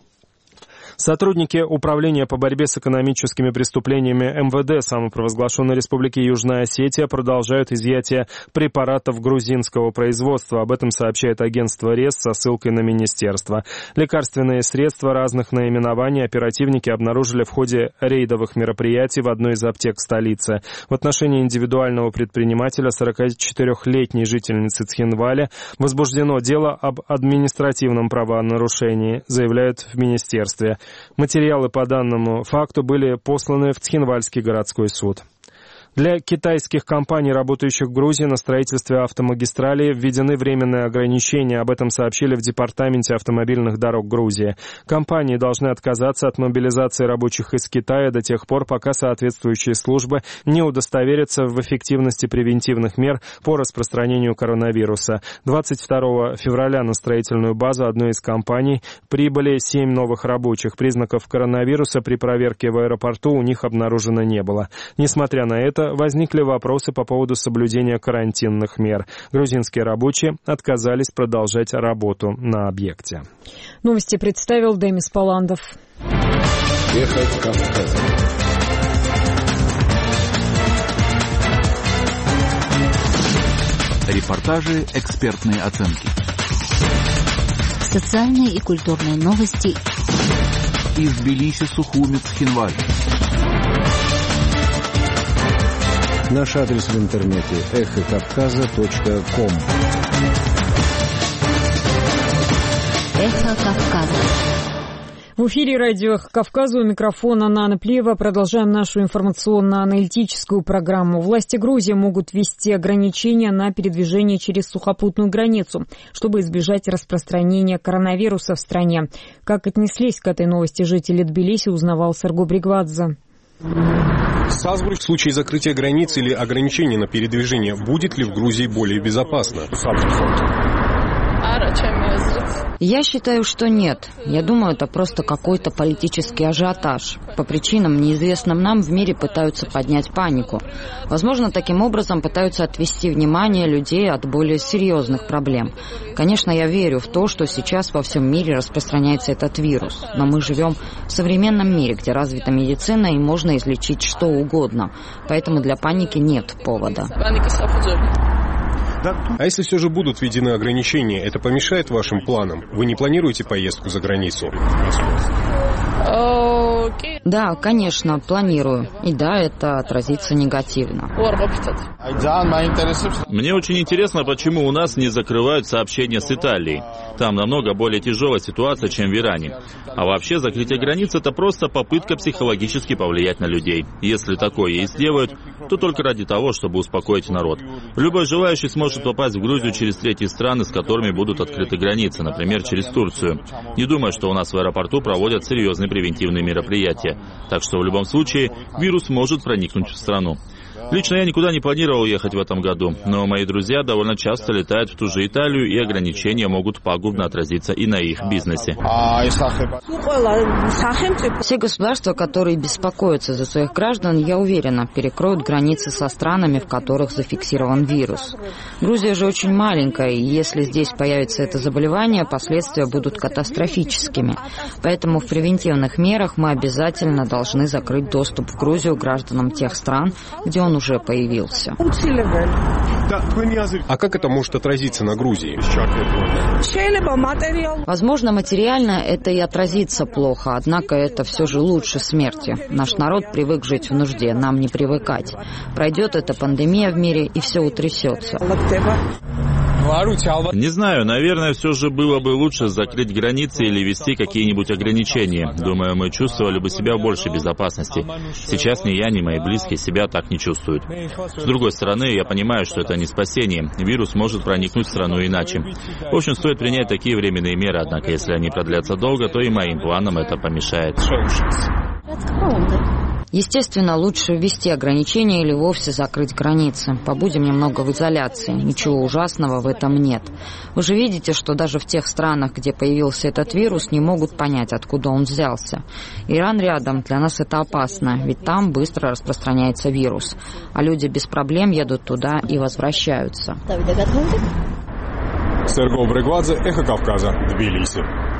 Сотрудники Управления по борьбе с экономическими преступлениями эм вэ дэ самопровозглашенной Республики Южная Осетия продолжают изъятие препаратов грузинского производства. Об этом сообщает агентство РЕС со ссылкой на министерство. Лекарственные средства разных наименований оперативники обнаружили в ходе рейдовых мероприятий в одной из аптек столицы. В отношении индивидуального предпринимателя, сорокачетырёхлетней жительницы Цхинвали, возбуждено дело об административном правонарушении, заявляют в министерстве. Материалы по данному факту были посланы в Цхинвальский городской суд. Для китайских компаний, работающих в Грузии на строительстве автомагистрали, введены временные ограничения. Об этом сообщили в Департаменте автомобильных дорог Грузии. Компании должны отказаться от мобилизации рабочих из Китая до тех пор, пока соответствующие службы не удостоверятся в эффективности превентивных мер по распространению коронавируса. двадцать второго февраля на строительную базу одной из компаний прибыли семь новых рабочих. Признаков коронавируса при проверке в аэропорту у них обнаружено не было. Несмотря на это, возникли вопросы по поводу соблюдения карантинных мер. Грузинские рабочие отказались продолжать работу на объекте. Новости представил Демис Паландов. Эхо Кавказа. Репортажи, экспертные оценки. Социальные и культурные новости. Из Тбилиси, Сухуми, Цхинвали. Наш адрес в интернете эхо кавказа точка ком. Эхо Кавказа. В эфире радио «Эхо Кавказа», у микрофона Нана Плеева. Продолжаем нашу информационно-аналитическую программу. Власти Грузии могут ввести ограничения на передвижение через сухопутную границу, чтобы избежать распространения коронавируса в стране. Как отнеслись к этой новости жители Тбилиси, узнавал Сарго Бригвадзе. В случае закрытия границ или ограничений на передвижение, будет ли в Грузии более безопасно? Я считаю, что нет. Я думаю, это просто какой-то политический ажиотаж. По причинам, неизвестным нам, в мире пытаются поднять панику. Возможно, таким образом пытаются отвести внимание людей от более серьезных проблем. Конечно, я верю в то, что сейчас во всем мире распространяется этот вирус. Но мы живем в современном мире, где развита медицина и можно излечить что угодно. Поэтому для паники нет повода. А если все же будут введены ограничения, это помешает вашим планам? Вы не планируете поездку за границу? Да, конечно, планирую. И да, это отразится негативно. Мне очень интересно, почему у нас не закрывают сообщения с Италией. Там намного более тяжелая ситуация, чем в Иране. А вообще, закрытие границ — это просто попытка психологически повлиять на людей. Если такое и сделают, то только ради того, чтобы успокоить народ. Любой желающий сможет попасть в Грузию через третьи страны, с которыми будут открыты границы, например, через Турцию. Не думаю, что у нас в аэропорту проводят серьезные превентивные мероприятия. Так что в любом случае вирус может проникнуть в страну. Лично я никуда не планировал ехать в этом году, но мои друзья довольно часто летают в ту же Италию, и ограничения могут пагубно отразиться и на их бизнесе. Все государства, которые беспокоятся за своих граждан, я уверена, перекроют границы со странами, в которых зафиксирован вирус. Грузия же очень маленькая, и если здесь появится это заболевание, последствия будут катастрофическими. Поэтому в превентивных мерах мы обязательно должны закрыть доступ в Грузию гражданам тех стран, где он уже появился. А как это может отразиться на Грузии? Возможно, материально это и отразится плохо, однако это все же лучше смерти. Наш народ привык жить в нужде, нам не привыкать. Пройдет эта пандемия в мире, и все утрясется. Не знаю, наверное, все же было бы лучше закрыть границы или ввести какие-нибудь ограничения. Думаю, мы чувствовали бы себя в большей безопасности. Сейчас ни я, ни мои близкие себя так не чувствуют. С другой стороны, я понимаю, что это не спасение. Вирус может проникнуть в страну иначе. В общем, стоит принять такие временные меры, однако если они продлятся долго, то и моим планам это помешает. Естественно, лучше ввести ограничения или вовсе закрыть границы. Побудем немного в изоляции. Ничего ужасного в этом нет. Вы же видите, что даже в тех странах, где появился этот вирус, не могут понять, откуда он взялся. Иран рядом, для нас это опасно, ведь там быстро распространяется вирус. А люди без проблем едут туда и возвращаются. Серго Брегвадзе, Эхо Кавказа, Тбилиси.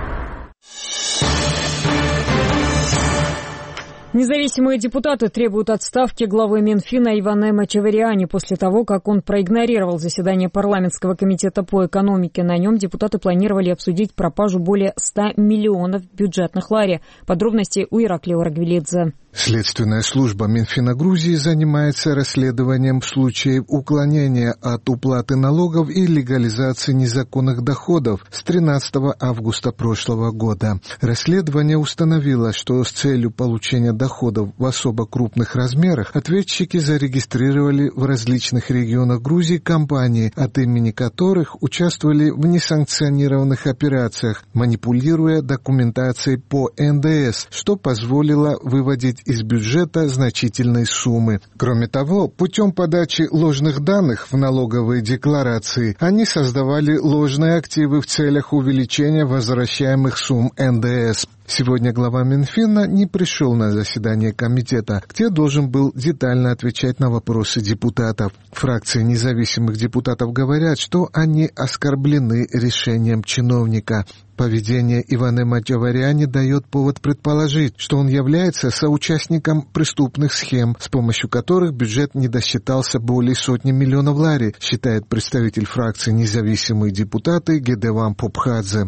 Независимые депутаты требуют отставки главы Минфина Иване Мачавариани после того, как он проигнорировал заседание парламентского комитета по экономике. На нем депутаты планировали обсудить пропажу более ста миллионов бюджетных лари. Подробности у Ираклия Рагвилидзе. Следственная служба Минфина Грузии занимается расследованием в случае уклонения от уплаты налогов и легализации незаконных доходов с тринадцатого августа прошлого года. Расследование установило, что с целью получения доходов в особо крупных размерах ответчики зарегистрировали в различных регионах Грузии компании, от имени которых участвовали в несанкционированных операциях, манипулируя документацией по эн дэ эс, что позволило выводить из бюджета значительные суммы. Кроме того, путем подачи ложных данных в налоговые декларации они создавали ложные активы в целях увеличения возвращаемых сумм эн дэ эс. Сегодня глава Минфина не пришел на заседание комитета, где должен был детально отвечать на вопросы депутатов. Фракции независимых депутатов говорят, что они оскорблены решением чиновника. Поведение Иване Мачавариани дает повод предположить, что он является соучастником преступных схем, с помощью которых бюджет не досчитался более сотни миллионов лари, считает представитель фракции независимые депутаты Гедеван Попхадзе.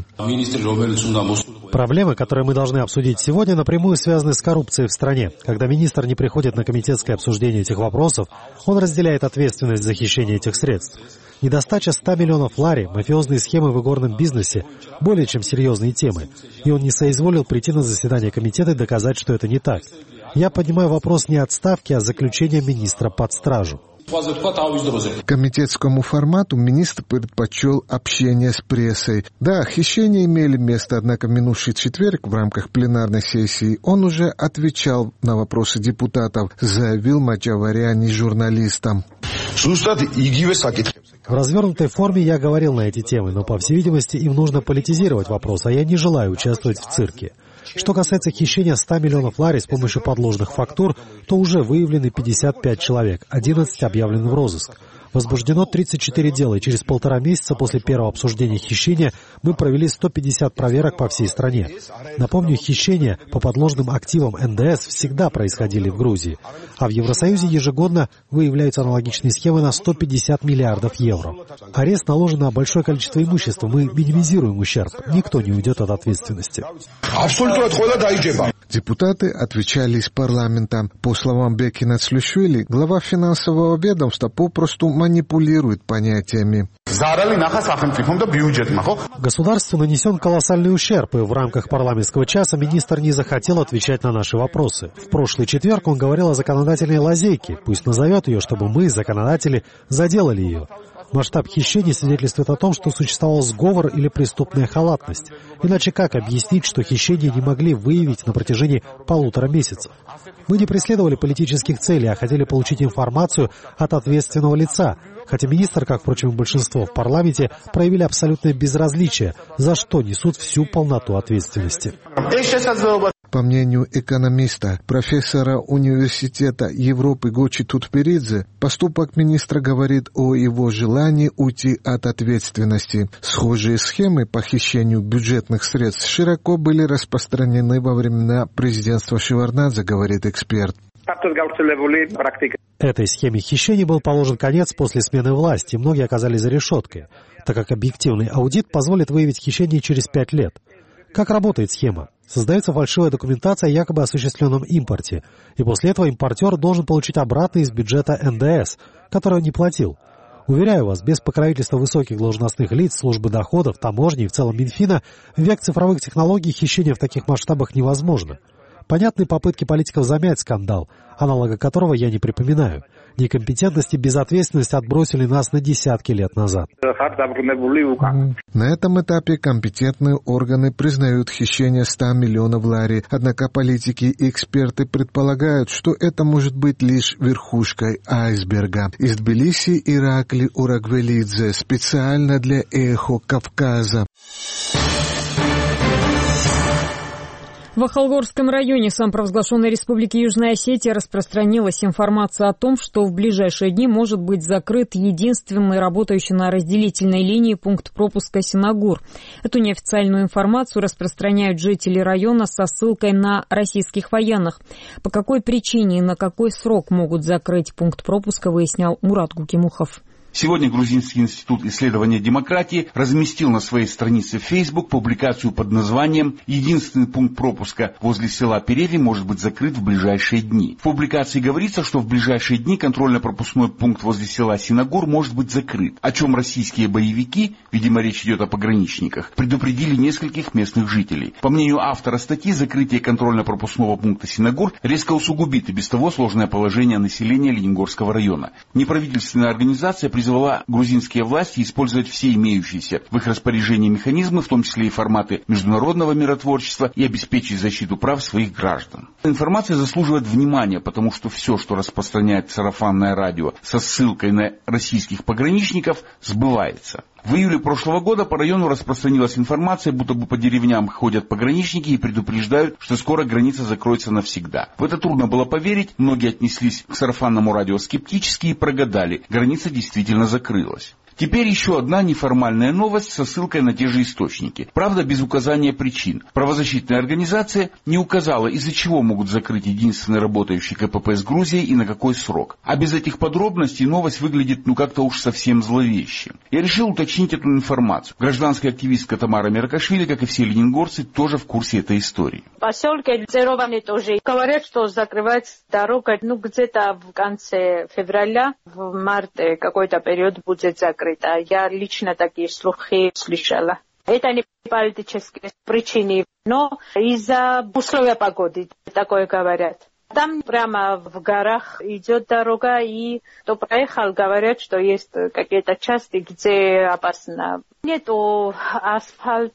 Проблемы, которые мы должны обсудить сегодня, напрямую связаны с коррупцией в стране. Когда министр не приходит на комитетское обсуждение этих вопросов, он разделяет ответственность за хищение этих средств. Недостача ста миллионов лари, мафиозные схемы в игорном бизнесе – более чем серьезные темы. И он не соизволил прийти на заседание комитета и доказать, что это не так. Я поднимаю вопрос не отставки, а заключения министра под стражу. Комитетскому формату министр предпочел общение с прессой. Да, хищения имели место, однако в минувший четверг в рамках пленарной сессии он уже отвечал на вопросы депутатов, заявил Мачавариани журналистам. В развернутой форме я говорил на эти темы, но, по всей видимости, им нужно политизировать вопрос, а я не желаю участвовать в цирке. Что касается хищения ста миллионов лари с помощью подложных фактур, то уже выявлены пятьдесят пять человек, одиннадцать объявлены в розыск. Возбуждено тридцать четыре дела, и через полтора месяца после первого обсуждения хищения мы провели сто пятьдесят проверок по всей стране. Напомню, хищения по подложным активам эн дэ эс всегда происходили в Грузии, а в Евросоюзе ежегодно выявляются аналогичные схемы на сто пятьдесят миллиардов евро. Арест наложен на большое количество имущества, мы минимизируем ущерб, никто не уйдет от ответственности. Депутаты отвечали из парламента. По словам Бекина Цлюшвили, глава финансового ведомства попросту манипулирует понятиями. Государству нанесен колоссальный ущерб, и в рамках парламентского часа министр не захотел отвечать на наши вопросы. В прошлый четверг он говорил о законодательной лазейке. Пусть назовет ее, чтобы мы, законодатели, заделали ее. Масштаб хищений свидетельствует о том, что существовал сговор или преступная халатность. Иначе как объяснить, что хищения не могли выявить на протяжении полутора месяцев? Мы не преследовали политических целей, а хотели получить информацию от ответственного лица. Хотя министр, как, впрочем, и большинство в парламенте, проявили абсолютное безразличие, за что несут всю полноту ответственности. По мнению экономиста, профессора Университета Европы Гочи Тутберидзе, поступок министра говорит о его желании уйти от ответственности. Схожие схемы по хищению бюджетных средств широко были распространены во времена президентства Шеварднадзе, говорит эксперт. Этой схеме хищений был положен конец после смены власти, многие оказались за решеткой, так как объективный аудит позволит выявить хищение через пять лет. Как работает схема? Создается фальшивая документация о якобы осуществленном импорте, и после этого импортер должен получить обратно из бюджета эн дэ эс, который он не платил. Уверяю вас, без покровительства высоких должностных лиц, службы доходов, таможни и в целом Минфина, в век цифровых технологий хищение в таких масштабах невозможно. Понятны попытки политиков замять скандал, аналога которого я не припоминаю. Некомпетентность и безответственность отбросили нас на десятки лет назад. На этом этапе компетентные органы признают хищение ста миллионов лари. Однако политики и эксперты предполагают, что это может быть лишь верхушкой айсберга. Из Тбилиси Иракли Урагвелидзе специально для «Эхо Кавказа». В Ахалгорском районе самопровозглашенной Республики Южная Осетия распространилась информация о том, что в ближайшие дни может быть закрыт единственный работающий на разделительной линии пункт пропуска Синагур. Эту неофициальную информацию распространяют жители района со ссылкой на российских военных. По какой причине и на какой срок могут закрыть пункт пропуска, выяснял Мурат Гукимухов. Сегодня Грузинский институт исследования демократии разместил на своей странице в Facebook публикацию под названием «Единственный пункт пропуска возле села Перели может быть закрыт в ближайшие дни». В публикации говорится, что в ближайшие дни контрольно-пропускной пункт возле села Синагур может быть закрыт, о чем российские боевики, видимо речь идет о пограничниках, предупредили нескольких местных жителей. По мнению автора статьи, закрытие контрольно-пропускного пункта Синагур резко усугубит и без того сложное положение населения Лениногорского района. Неправительственная организация призвала грузинские власти использовать все имеющиеся в их распоряжении механизмы, в том числе и форматы международного миротворчества, и обеспечить защиту прав своих граждан. Информация заслуживает внимания, потому что все, что распространяет сарафанное радио со ссылкой на российских пограничников, сбывается. В июле прошлого года по району распространилась информация, будто бы по деревням ходят пограничники и предупреждают, что скоро граница закроется навсегда. В это трудно было поверить, многие отнеслись к сарафанному радио скептически и прогадали. Граница действительно закрылась. Теперь еще одна неформальная новость со ссылкой на те же источники. Правда, без указания причин. Правозащитная организация не указала, из-за чего могут закрыть единственный работающий ка пэ пэ с Грузией и на какой срок. А без этих подробностей новость выглядит ну как-то уж совсем зловеще. Я решил уточнить эту информацию. Гражданская активистка Тамара Меркашвили, как и все лениногорцы, тоже в курсе этой истории. В поселке Зероване тоже говорят, что закрывается дорога, ну где-то в конце февраля, в марте какой-то период будет закрыт. Я лично такие слухи слышала. Это не политические причины, но из-за условия погоды такое говорят. Там прямо в горах идет дорога, и кто проехал, говорят, что есть какие-то части, где опасно. Нету асфальта,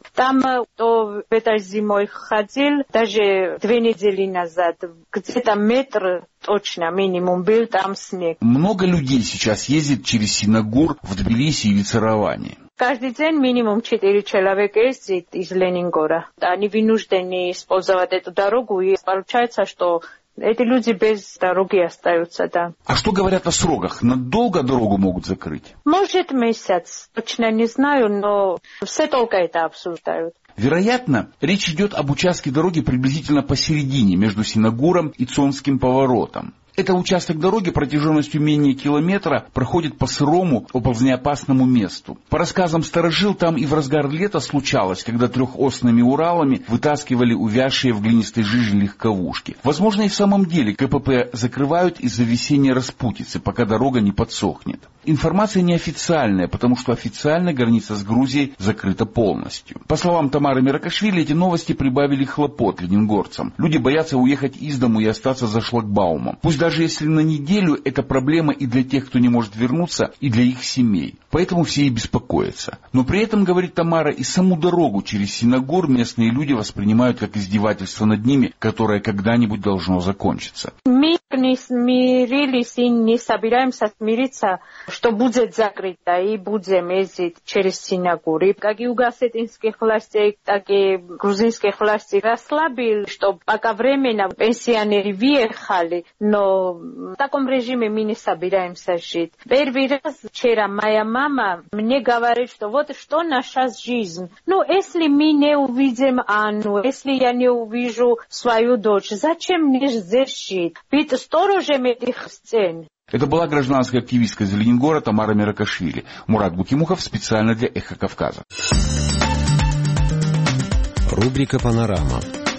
Там, кто этой зимой ходил, даже две недели назад, где-то метр точно минимум был там снег. Много людей сейчас ездит через Синагур в Тбилиси и Вицероване. Каждый день минимум четыре человека ездит из Ленинграда. Они вынуждены использовать эту дорогу, и получается, что эти люди без дороги остаются, да. А что говорят о сроках? Надолго дорогу могут закрыть? Может, месяц. Точно не знаю, но все только это обсуждают. Вероятно, речь идет об участке дороги приблизительно посередине, между Синагуром и Цонским поворотом. Этот участок дороги протяженностью менее километра проходит по сырому, оползнеопасному месту. По рассказам старожил, там и в разгар лета случалось, когда трехосными Уралами вытаскивали увязшие в глинистой жиже легковушки. Возможно, и в самом деле КПП закрывают из-за весенней распутицы, пока дорога не подсохнет. Информация неофициальная, потому что официально граница с Грузией закрыта полностью. По словам Тамары Миракашвили, эти новости прибавили хлопот ленингорцам. Люди боятся уехать из дому и остаться за шлагбаумом. Пусть даже если на неделю, это проблема и для тех, кто не может вернуться, и для их семей. Поэтому все и беспокоятся. Но при этом, говорит Тамара, и саму дорогу через Синагур местные люди воспринимают как издевательство над ними, которое когда-нибудь должно закончиться. Мы не смирились и не собираемся смириться, что будет закрыто и будем ездить через Синагур. И как и у осетинских властей, так и грузинских властей расслабили, что пока временно пенсионеры въехали, но в таком режиме мы не собираемся жить. Первый раз вчера моя мама мне говорит, что вот что наша жизнь. Ну, если мы не увидим Анну, если я не увижу свою дочь, зачем мне здесь жить? Быть сторожем этих стен. Это была гражданская активистка из Ленинграда Тамара Миракашвили. Мурат Букимухов специально для «Эхо Кавказа». Рубрика «Панорама».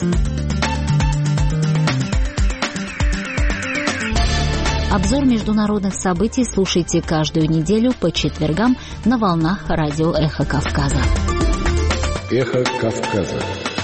Обзор международных событий слушайте каждую неделю по четвергам на волнах радио «Эхо Кавказа». «Эхо Кавказа».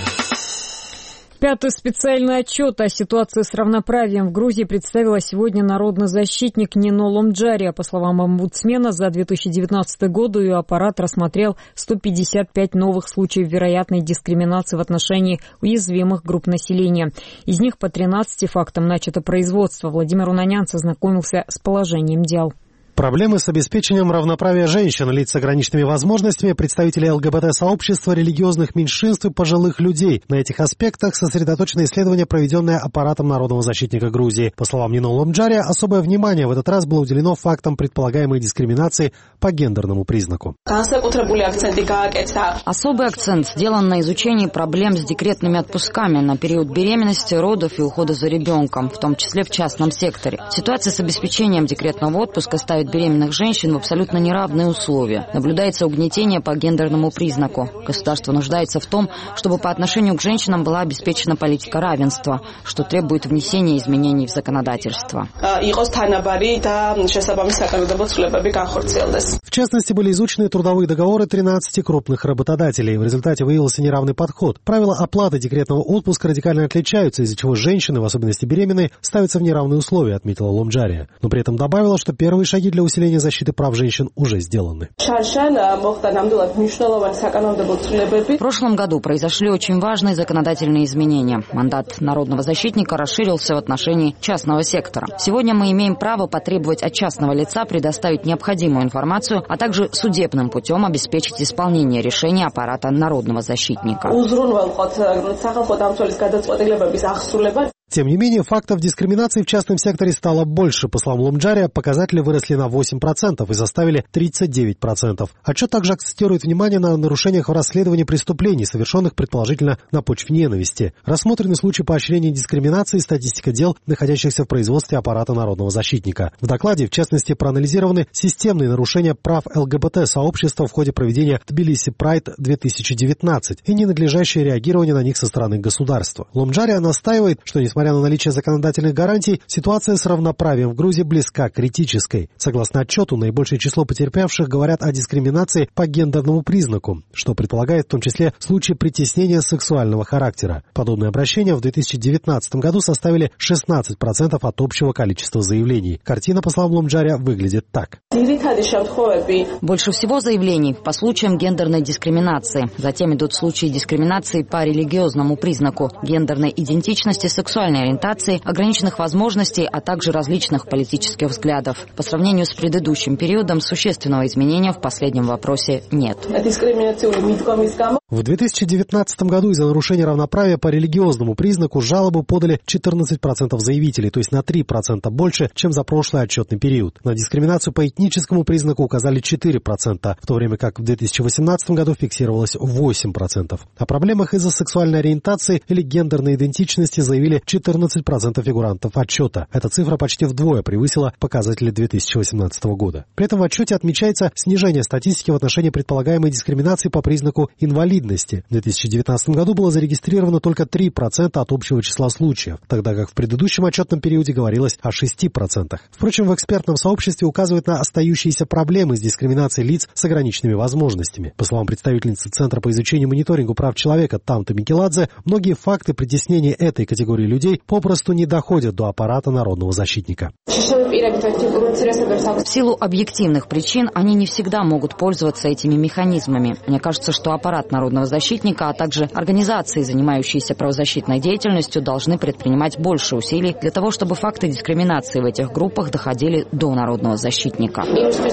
Пятый специальный отчет о ситуации с равноправием в Грузии представила сегодня народный защитник Нино Ломджария. По словам омбудсмена, за две тысячи девятнадцатый год ее аппарат рассмотрел сто пятьдесят пять новых случаев вероятной дискриминации в отношении уязвимых групп населения. Из них по тринадцати фактам начато производство. Владимир Унанянц ознакомился с положением дел. Проблемы с обеспечением равноправия женщин, лиц с ограниченными возможностями, представителей ЛГБТ-сообщества, религиозных меньшинств и пожилых людей. На этих аспектах сосредоточено исследование, проведенное аппаратом Народного защитника Грузии. По словам Нино Ломджария, особое внимание в этот раз было уделено фактам предполагаемой дискриминации по гендерному признаку. Особый акцент сделан на изучении проблем с декретными отпусками на период беременности, родов и ухода за ребенком, в том числе в частном секторе. Ситуация с обеспечением декретного отпуска ставит беременных женщин в абсолютно неравные условия. Наблюдается угнетение по гендерному признаку. Государство нуждается в том, чтобы по отношению к женщинам была обеспечена политика равенства, что требует внесения изменений в законодательство. В частности, были изучены трудовые договоры тринадцати крупных работодателей. В результате выявился неравный подход. Правила оплаты декретного отпуска радикально отличаются, из-за чего женщины, в особенности беременные, ставятся в неравные условия, отметила Ломджария. Но при этом добавила, что первые шаги для усиления защиты прав женщин уже сделаны. В прошлом году произошли очень важные законодательные изменения. Мандат народного защитника расширился в отношении частного сектора. Сегодня мы имеем право потребовать от частного лица предоставить необходимую информацию, а также судебным путем обеспечить исполнение решения аппарата народного защитника. Тем не менее, фактов дискриминации в частном секторе стало больше. По словам Ломджария, показатели выросли на восемь процентов и составили тридцать девять процентов. Отчет также акцентирует внимание на нарушениях в расследовании преступлений, совершенных предположительно на почве ненависти. Рассмотрены случаи поощрения дискриминации и статистика дел, находящихся в производстве аппарата народного защитника. В докладе, в частности, проанализированы системные нарушения прав ЛГБТ-сообщества в ходе проведения Тбилиси Прайд две тысячи девятнадцать и ненадлежащее реагирование на них со стороны государства. Ломджария настаивает, что, несмотря несмотря на наличие законодательных гарантий, ситуация с равноправием в Грузии близка к критической. Согласно отчету, наибольшее число потерпевших говорят о дискриминации по гендерному признаку, что предполагает в том числе случаи притеснения сексуального характера. Подобные обращения в две тысячи девятнадцатом году составили шестнадцать процентов от общего количества заявлений. Картина, по словам Ломджаря, выглядит так. Больше всего заявлений по случаям гендерной дискриминации. Затем идут случаи дискриминации по религиозному признаку, гендерной идентичности, сексуальной ориентации, ограниченных возможностей, а также различных политических взглядов. По сравнению с предыдущим периодом существенного изменения в последнем вопросе нет. В две тысячи девятнадцатом году из-за нарушения равноправия по религиозному признаку жалобу подали четырнадцать процентов заявителей, то есть на три процента больше, чем за прошлый отчетный период. На дискриминацию по этническому признаку указали четыре процента, в то время как в две тысячи восемнадцатом году фиксировалось восемь процентов. О проблемах из-за сексуальной ориентации или гендерной идентичности заявили четырнадцать процентов фигурантов отчета. Эта цифра почти вдвое превысила показатели две тысячи восемнадцатого года. При этом в отчете отмечается снижение статистики в отношении предполагаемой дискриминации по признаку инвалидности. В две тысячи девятнадцатом году было зарегистрировано только три процента от общего числа случаев, тогда как в предыдущем отчетном периоде говорилось о шести процентах. Впрочем, в экспертном сообществе указывают на остающиеся проблемы с дискриминацией лиц с ограниченными возможностями. По словам представительницы Центра по изучению и мониторингу прав человека Тамты Микеладзе, многие факты притеснения этой категории людей попросту не доходят до аппарата народного защитника. В силу объективных причин они не всегда могут пользоваться этими механизмами. Мне кажется, что аппарат народного защитника, а также организации, занимающиеся правозащитной деятельностью, должны предпринимать больше усилий для того, чтобы факты дискриминации в этих группах доходили до народного защитника.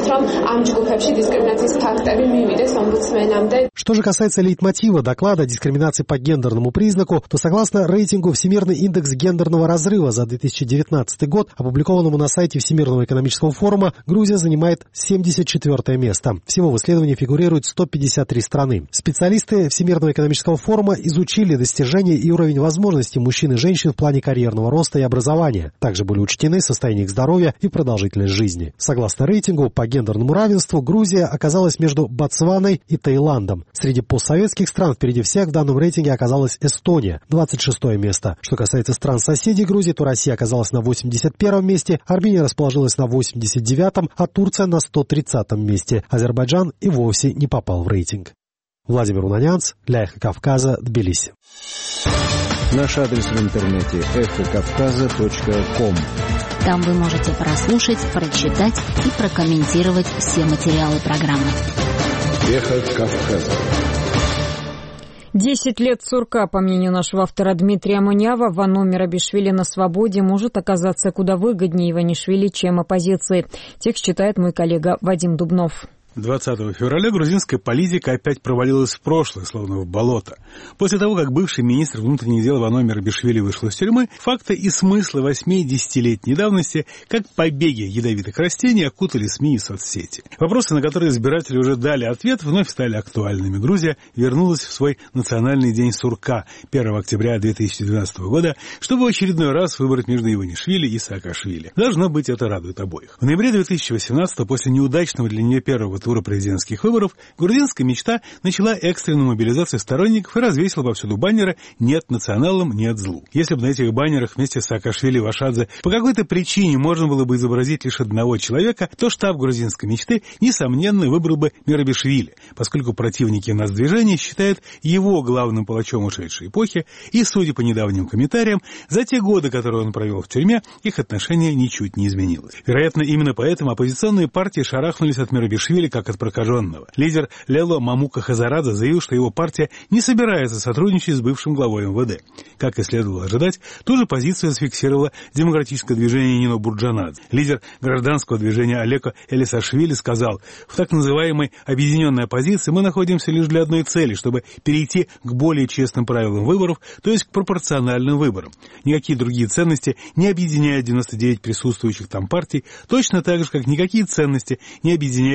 Что же касается лейтмотива доклада о дискриминации по гендерному признаку, то согласно рейтингу «Всемирный индекс гендерного разрыва» за две тысячи девятнадцатый год, опубликованному на сайте Всемирного экономического форума, Грузия занимает семьдесят четвёртое место. Всего в исследовании фигурирует сто пятьдесят три страны. Специалисты Всемирного экономического форума изучили достижения и уровень возможностей мужчин и женщин в плане карьерного роста и образования. Также были учтены состояние их здоровья и продолжительность жизни. Согласно рейтингу по гендерному равенству, Грузия оказалась между Ботсваной и Таиландом. Среди постсоветских стран впереди всех в данном рейтинге оказалась Эстония, двадцать шестое место. Что касается стран-соседей Грузии, то Россия оказалась на восемьдесят первом месте, Армения расположилась на восемьдесят девятом, а Турция на сто тридцатом месте. Азербайджан и вовсе не попал в рейтинг. Владимир Унанянц, для Эхо Кавказа, Тбилиси. Наш адрес в интернете эхо кавказа точка ком. Там вы можете прослушать, прочитать и прокомментировать все материалы программы. Эхо Кавказа. Десять лет сурка, по мнению нашего автора Дмитрия Мунява, Вано Мерабишвили на свободе может оказаться куда выгоднее Иванишвили, чем оппозиции. Текст читает мой коллега Вадим Дубнов. двадцатого февраля грузинская политика опять провалилась в прошлое, словно в болото. После того, как бывший министр внутренних дел Вано Мерабишвили вышел из тюрьмы, факты и смыслы восьми-десятилетней давности, как побеги ядовитых растений, окутали СМИ и соцсети. Вопросы, на которые избиратели уже дали ответ, вновь стали актуальными. Грузия вернулась в свой национальный день сурка первого октября две тысячи двенадцатого года, чтобы в очередной раз выбрать между Иванишвили и Саакашвили. Должно быть, это радует обоих. В ноябре две тысячи восемнадцатого, после неудачного для нее первого тура президентских выборов, грузинская мечта начала экстренную мобилизацию сторонников и развесила повсюду баннеры «Нет националам, нет злу». Если бы на этих баннерах вместе с Саакашвили и Вашадзе по какой-то причине можно было бы изобразить лишь одного человека, то штаб грузинской мечты, несомненно, выбрал бы Мерабишвили, поскольку противники нацдвижения считают его главным палачом ушедшей эпохи, и, судя по недавним комментариям, за те годы, которые он провел в тюрьме, их отношение ничуть не изменилось. Вероятно, именно поэтому оппозиционные партии шарахнулись от Мерабишвили как от прокаженного. Лидер Лело Мамука Хазарадзе заявил, что его партия не собирается сотрудничать с бывшим главой эм вэ дэ. Как и следовало ожидать, ту же позицию зафиксировало демократическое движение Нино Бурджанадзе. Лидер гражданского движения Олеко Элисашвили сказал: в так называемой объединенной оппозиции мы находимся лишь для одной цели, чтобы перейти к более честным правилам выборов, то есть к пропорциональным выборам. Никакие другие ценности не объединяют девяносто девять присутствующих там партий, точно так же, как никакие ценности не объединяют нас с вами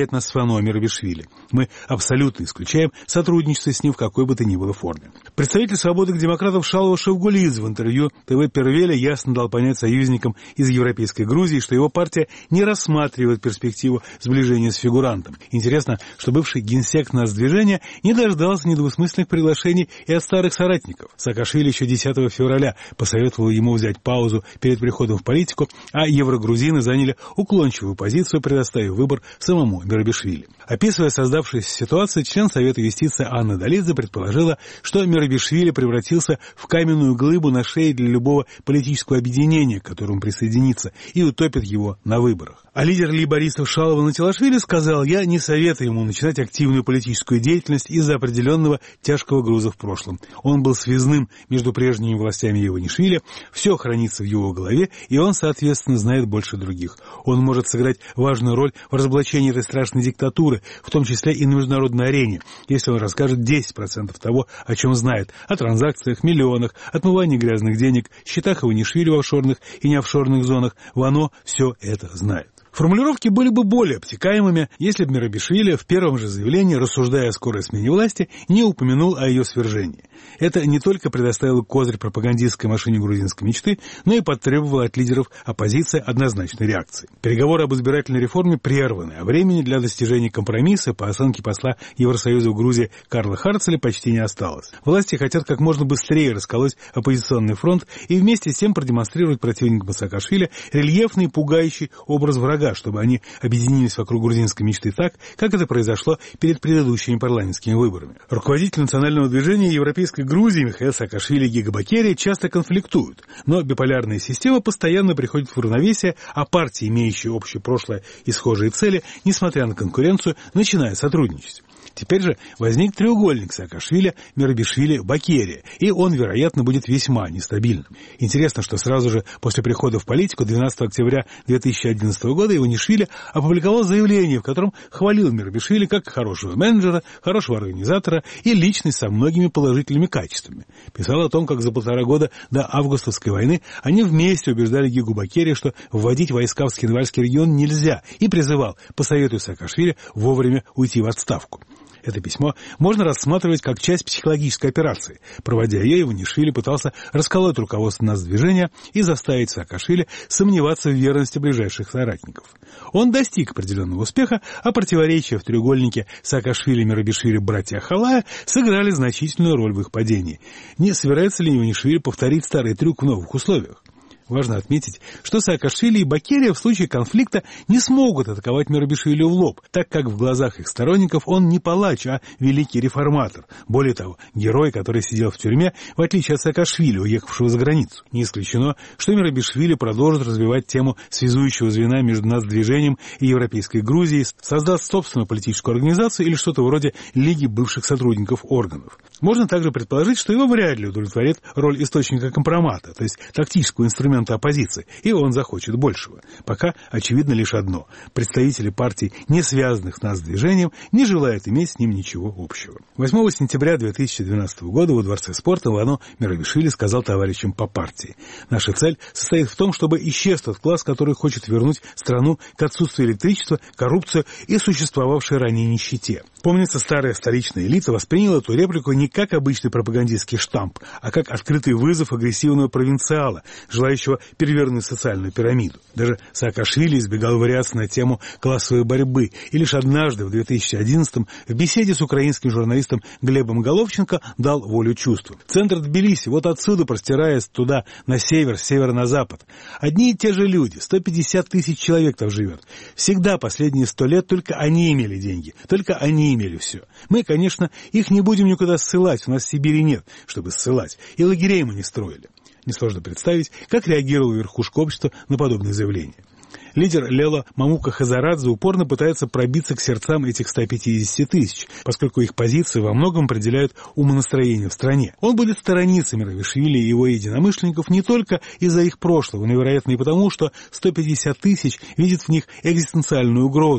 стороной Миробишвили. Мы абсолютно исключаем сотрудничество с ним в какой бы то ни было форме. Представитель «Свободных демократов» Шалва Шевгулидзе в интервью ТВ «Первеля» ясно дал понять союзникам из Европейской Грузии, что его партия не рассматривает перспективу сближения с фигурантом. Интересно, что бывший генсек нацдвижения не дождался недвусмысленных приглашений и от старых соратников. Саакашвили еще десятого февраля посоветовал ему взять паузу перед приходом в политику, а еврогрузины заняли уклончивую позицию, предоставив выбор самому Миробишвили. Описывая создавшуюся ситуацию, член Совета юстиции Анна Долидзе предположила, что Миробишвили превратился в каменную глыбу на шее для любого политического объединения, к которому присоединится, и утопит его на выборах. А лидер лейбористов Шалва Натилашвили сказал: «Я не советую ему начинать активную политическую деятельность из-за определенного тяжкого груза в прошлом. Он был связным между прежними властями Иванишвили, все хранится в его голове, и он, соответственно, знает больше других. Он может сыграть важную роль в разоблачении этой страшной диктатуры, в том числе и на международной арене, если он расскажет десять процентов того, о чем знает, о транзакциях, миллионах, отмывании грязных денег, счетах Иванишвили в офшорных и неофшорных зонах. Вано все это знает». Формулировки были бы более обтекаемыми, если бы Миробишвили в первом же заявлении, рассуждая о скорой смене власти, не упомянул о ее свержении. Это не только предоставило козырь пропагандистской машине грузинской мечты, но и потребовало от лидеров оппозиции однозначной реакции. Переговоры об избирательной реформе прерваны, а времени для достижения компромисса, по оценке посла Евросоюза в Грузии Карла Харцеля, почти не осталось. Власти хотят как можно быстрее расколоть оппозиционный фронт и вместе с тем продемонстрировать противникам Саакашвили рельефный и пугающий образ врага, чтобы они объединились вокруг грузинской мечты так, как это произошло перед предыдущими парламентскими выборами. Руководитель национального движения Европейской Грузии Михаил Саакашвили и Гига Бакерия часто конфликтуют, но биполярная система постоянно приходит в равновесие, а партии, имеющие общее прошлое и схожие цели, несмотря на конкуренцию, начинают сотрудничать. Теперь же возник треугольник Саакашвили, Миробишвили, Бакерия, и он, вероятно, будет весьма нестабильным. Интересно, что сразу же после прихода в политику двенадцатого октября две тысячи одиннадцатого года Иванишвили опубликовал заявление, в котором хвалил Миробишвили как хорошего менеджера, хорошего организатора и личность со многими положительными качествами. Писал о том, как за полтора года до августовской войны они вместе убеждали Гигу Бакерия, что вводить войска в Скинвальский регион нельзя, и призывал, по совету Саакашвили, вовремя уйти в отставку. Это письмо можно рассматривать как часть психологической операции. Проводя ее, Иванишвили пытался расколоть руководство нацдвижения и заставить Саакашвили сомневаться в верности ближайших соратников. Он достиг определенного успеха, а противоречия в треугольнике Саакашвили, Миробишвили, братья Халая сыграли значительную роль в их падении. Не собирается ли Иванишвили повторить старый трюк в новых условиях? Важно отметить, что Саакашвили и Бакерия в случае конфликта не смогут атаковать Миробишвили в лоб, так как в глазах их сторонников он не палач, а великий реформатор. Более того, герой, который сидел в тюрьме, в отличие от Саакашвили, уехавшего за границу. Не исключено, что Миробишвили продолжит развивать тему связующего звена между нацдвижением и Европейской Грузией, создаст собственную политическую организацию или что-то вроде Лиги бывших сотрудников органов. Можно также предположить, что его вряд ли удовлетворит роль источника компромата, то есть тактического инструмента оппозиции, и он захочет большего. Пока очевидно лишь одно: представители партий, не связанных с нацдвижением, не желают иметь с ним ничего общего. восьмого сентября две тысячи двенадцатого года во Дворце спорта Вано Миробишвили сказал товарищам по партии: «Наша цель состоит в том, чтобы исчез тот класс, который хочет вернуть страну к отсутствию электричества, коррупции и существовавшей ранее нищете». Помнится, старая столичная элита восприняла эту реплику не как обычный пропагандистский штамп, а как открытый вызов агрессивного провинциала, желающего перевернуть социальную пирамиду. Даже Саакашвили избегал вариаций на тему классовой борьбы, и лишь однажды в две тысячи одиннадцатом в беседе с украинским журналистом Глебом Головченко дал волю чувству. Центр Тбилиси, вот отсюда, простираясь туда, на север, с севера на запад. Одни и те же люди, сто пятьдесят тысяч человек там живет. Всегда последние сто лет только они имели деньги, только они имели все. Мы, конечно, их не будем никуда ссылать, у нас в Сибири нет, чтобы ссылать, и лагерей мы не строили. Несложно представить, как реагировала верхушка общества на подобные заявления. Лидер Лело Мамука Хазарадзе упорно пытается пробиться к сердцам этих ста пятидесяти тысяч, поскольку их позиции во многом определяют умонастроение в стране. Он будет сторониться Миробишвили и его единомышленников не только из-за их прошлого, но, вероятно, и потому, что сто пятьдесят тысяч видят в них экзистенциальную угрозу.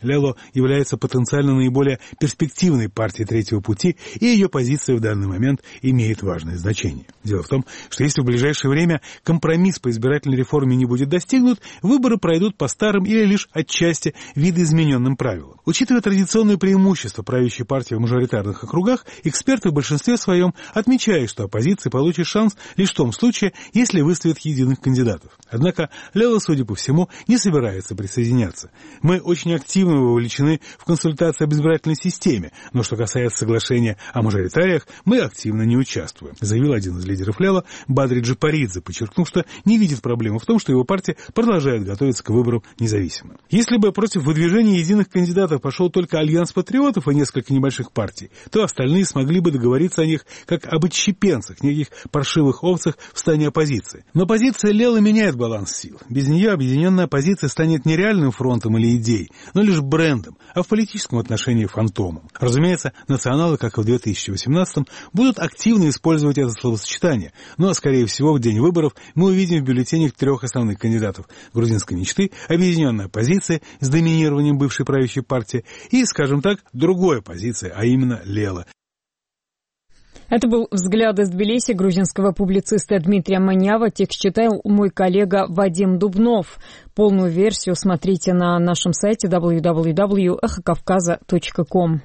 Лело является потенциально наиболее перспективной партией Третьего пути, и ее позиция в данный момент имеет важное значение. Дело в том, что если в ближайшее время компромисс по избирательной реформе не будет достигнут, выборы пройдут по старым или лишь отчасти видоизмененным правилам. Учитывая традиционные преимущества правящей партии в мажоритарных округах, эксперты в большинстве своем отмечают, что оппозиция получит шанс лишь в том случае, если выставит единых кандидатов. Однако Лело, судя по всему, не собирается присоединяться. Мы очень активно вовлечены в консультации об избирательной системе, но что касается соглашения о мажоритариях, мы активно не участвуем, заявил один из лидеров Лело Бадри Джапаридзе, подчеркнув, что не видит проблемы в том, что его партия продолжает готовиться к выборам независимо. Если бы против выдвижения единых кандидатов пошел только Альянс патриотов и несколько небольших партий, то остальные смогли бы договориться о них как об отщепенцах, неких паршивых овцах в стане оппозиции. Но позиция Лело меняет баланс сил. Без нее объединенная оппозиция станет не реальным фронтом или идеей, но лишь брендом, а в политическом отношении фантомом. Разумеется, националы, как и в две тысячи восемнадцатом, будут активно использовать это словосочетание, но, скорее всего, в день выборов мы увидим в бюллетенях трех основных кандидатов – грузинской мечты, объединенной оппозиции с доминированием бывшей правящей партии и, скажем так, другой оппозиции, а именно Лело. Это был взгляд из Тбилиси грузинского публициста Дмитрия Манява. Текст читал мой коллега Вадим Дубнов. Полную версию смотрите на нашем сайте дабл ю дабл ю дабл ю точка эхо кавказа точка ком.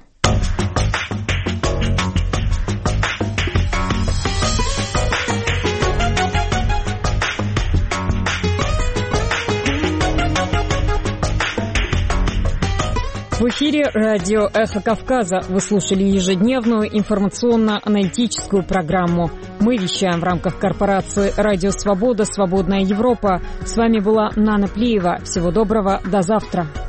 В эфире радио «Эхо Кавказа». Вы слушали ежедневную информационно-аналитическую программу. Мы вещаем в рамках корпорации «Радио Свобода. Свободная Европа». С вами была Нана Плиева. Всего доброго. До завтра.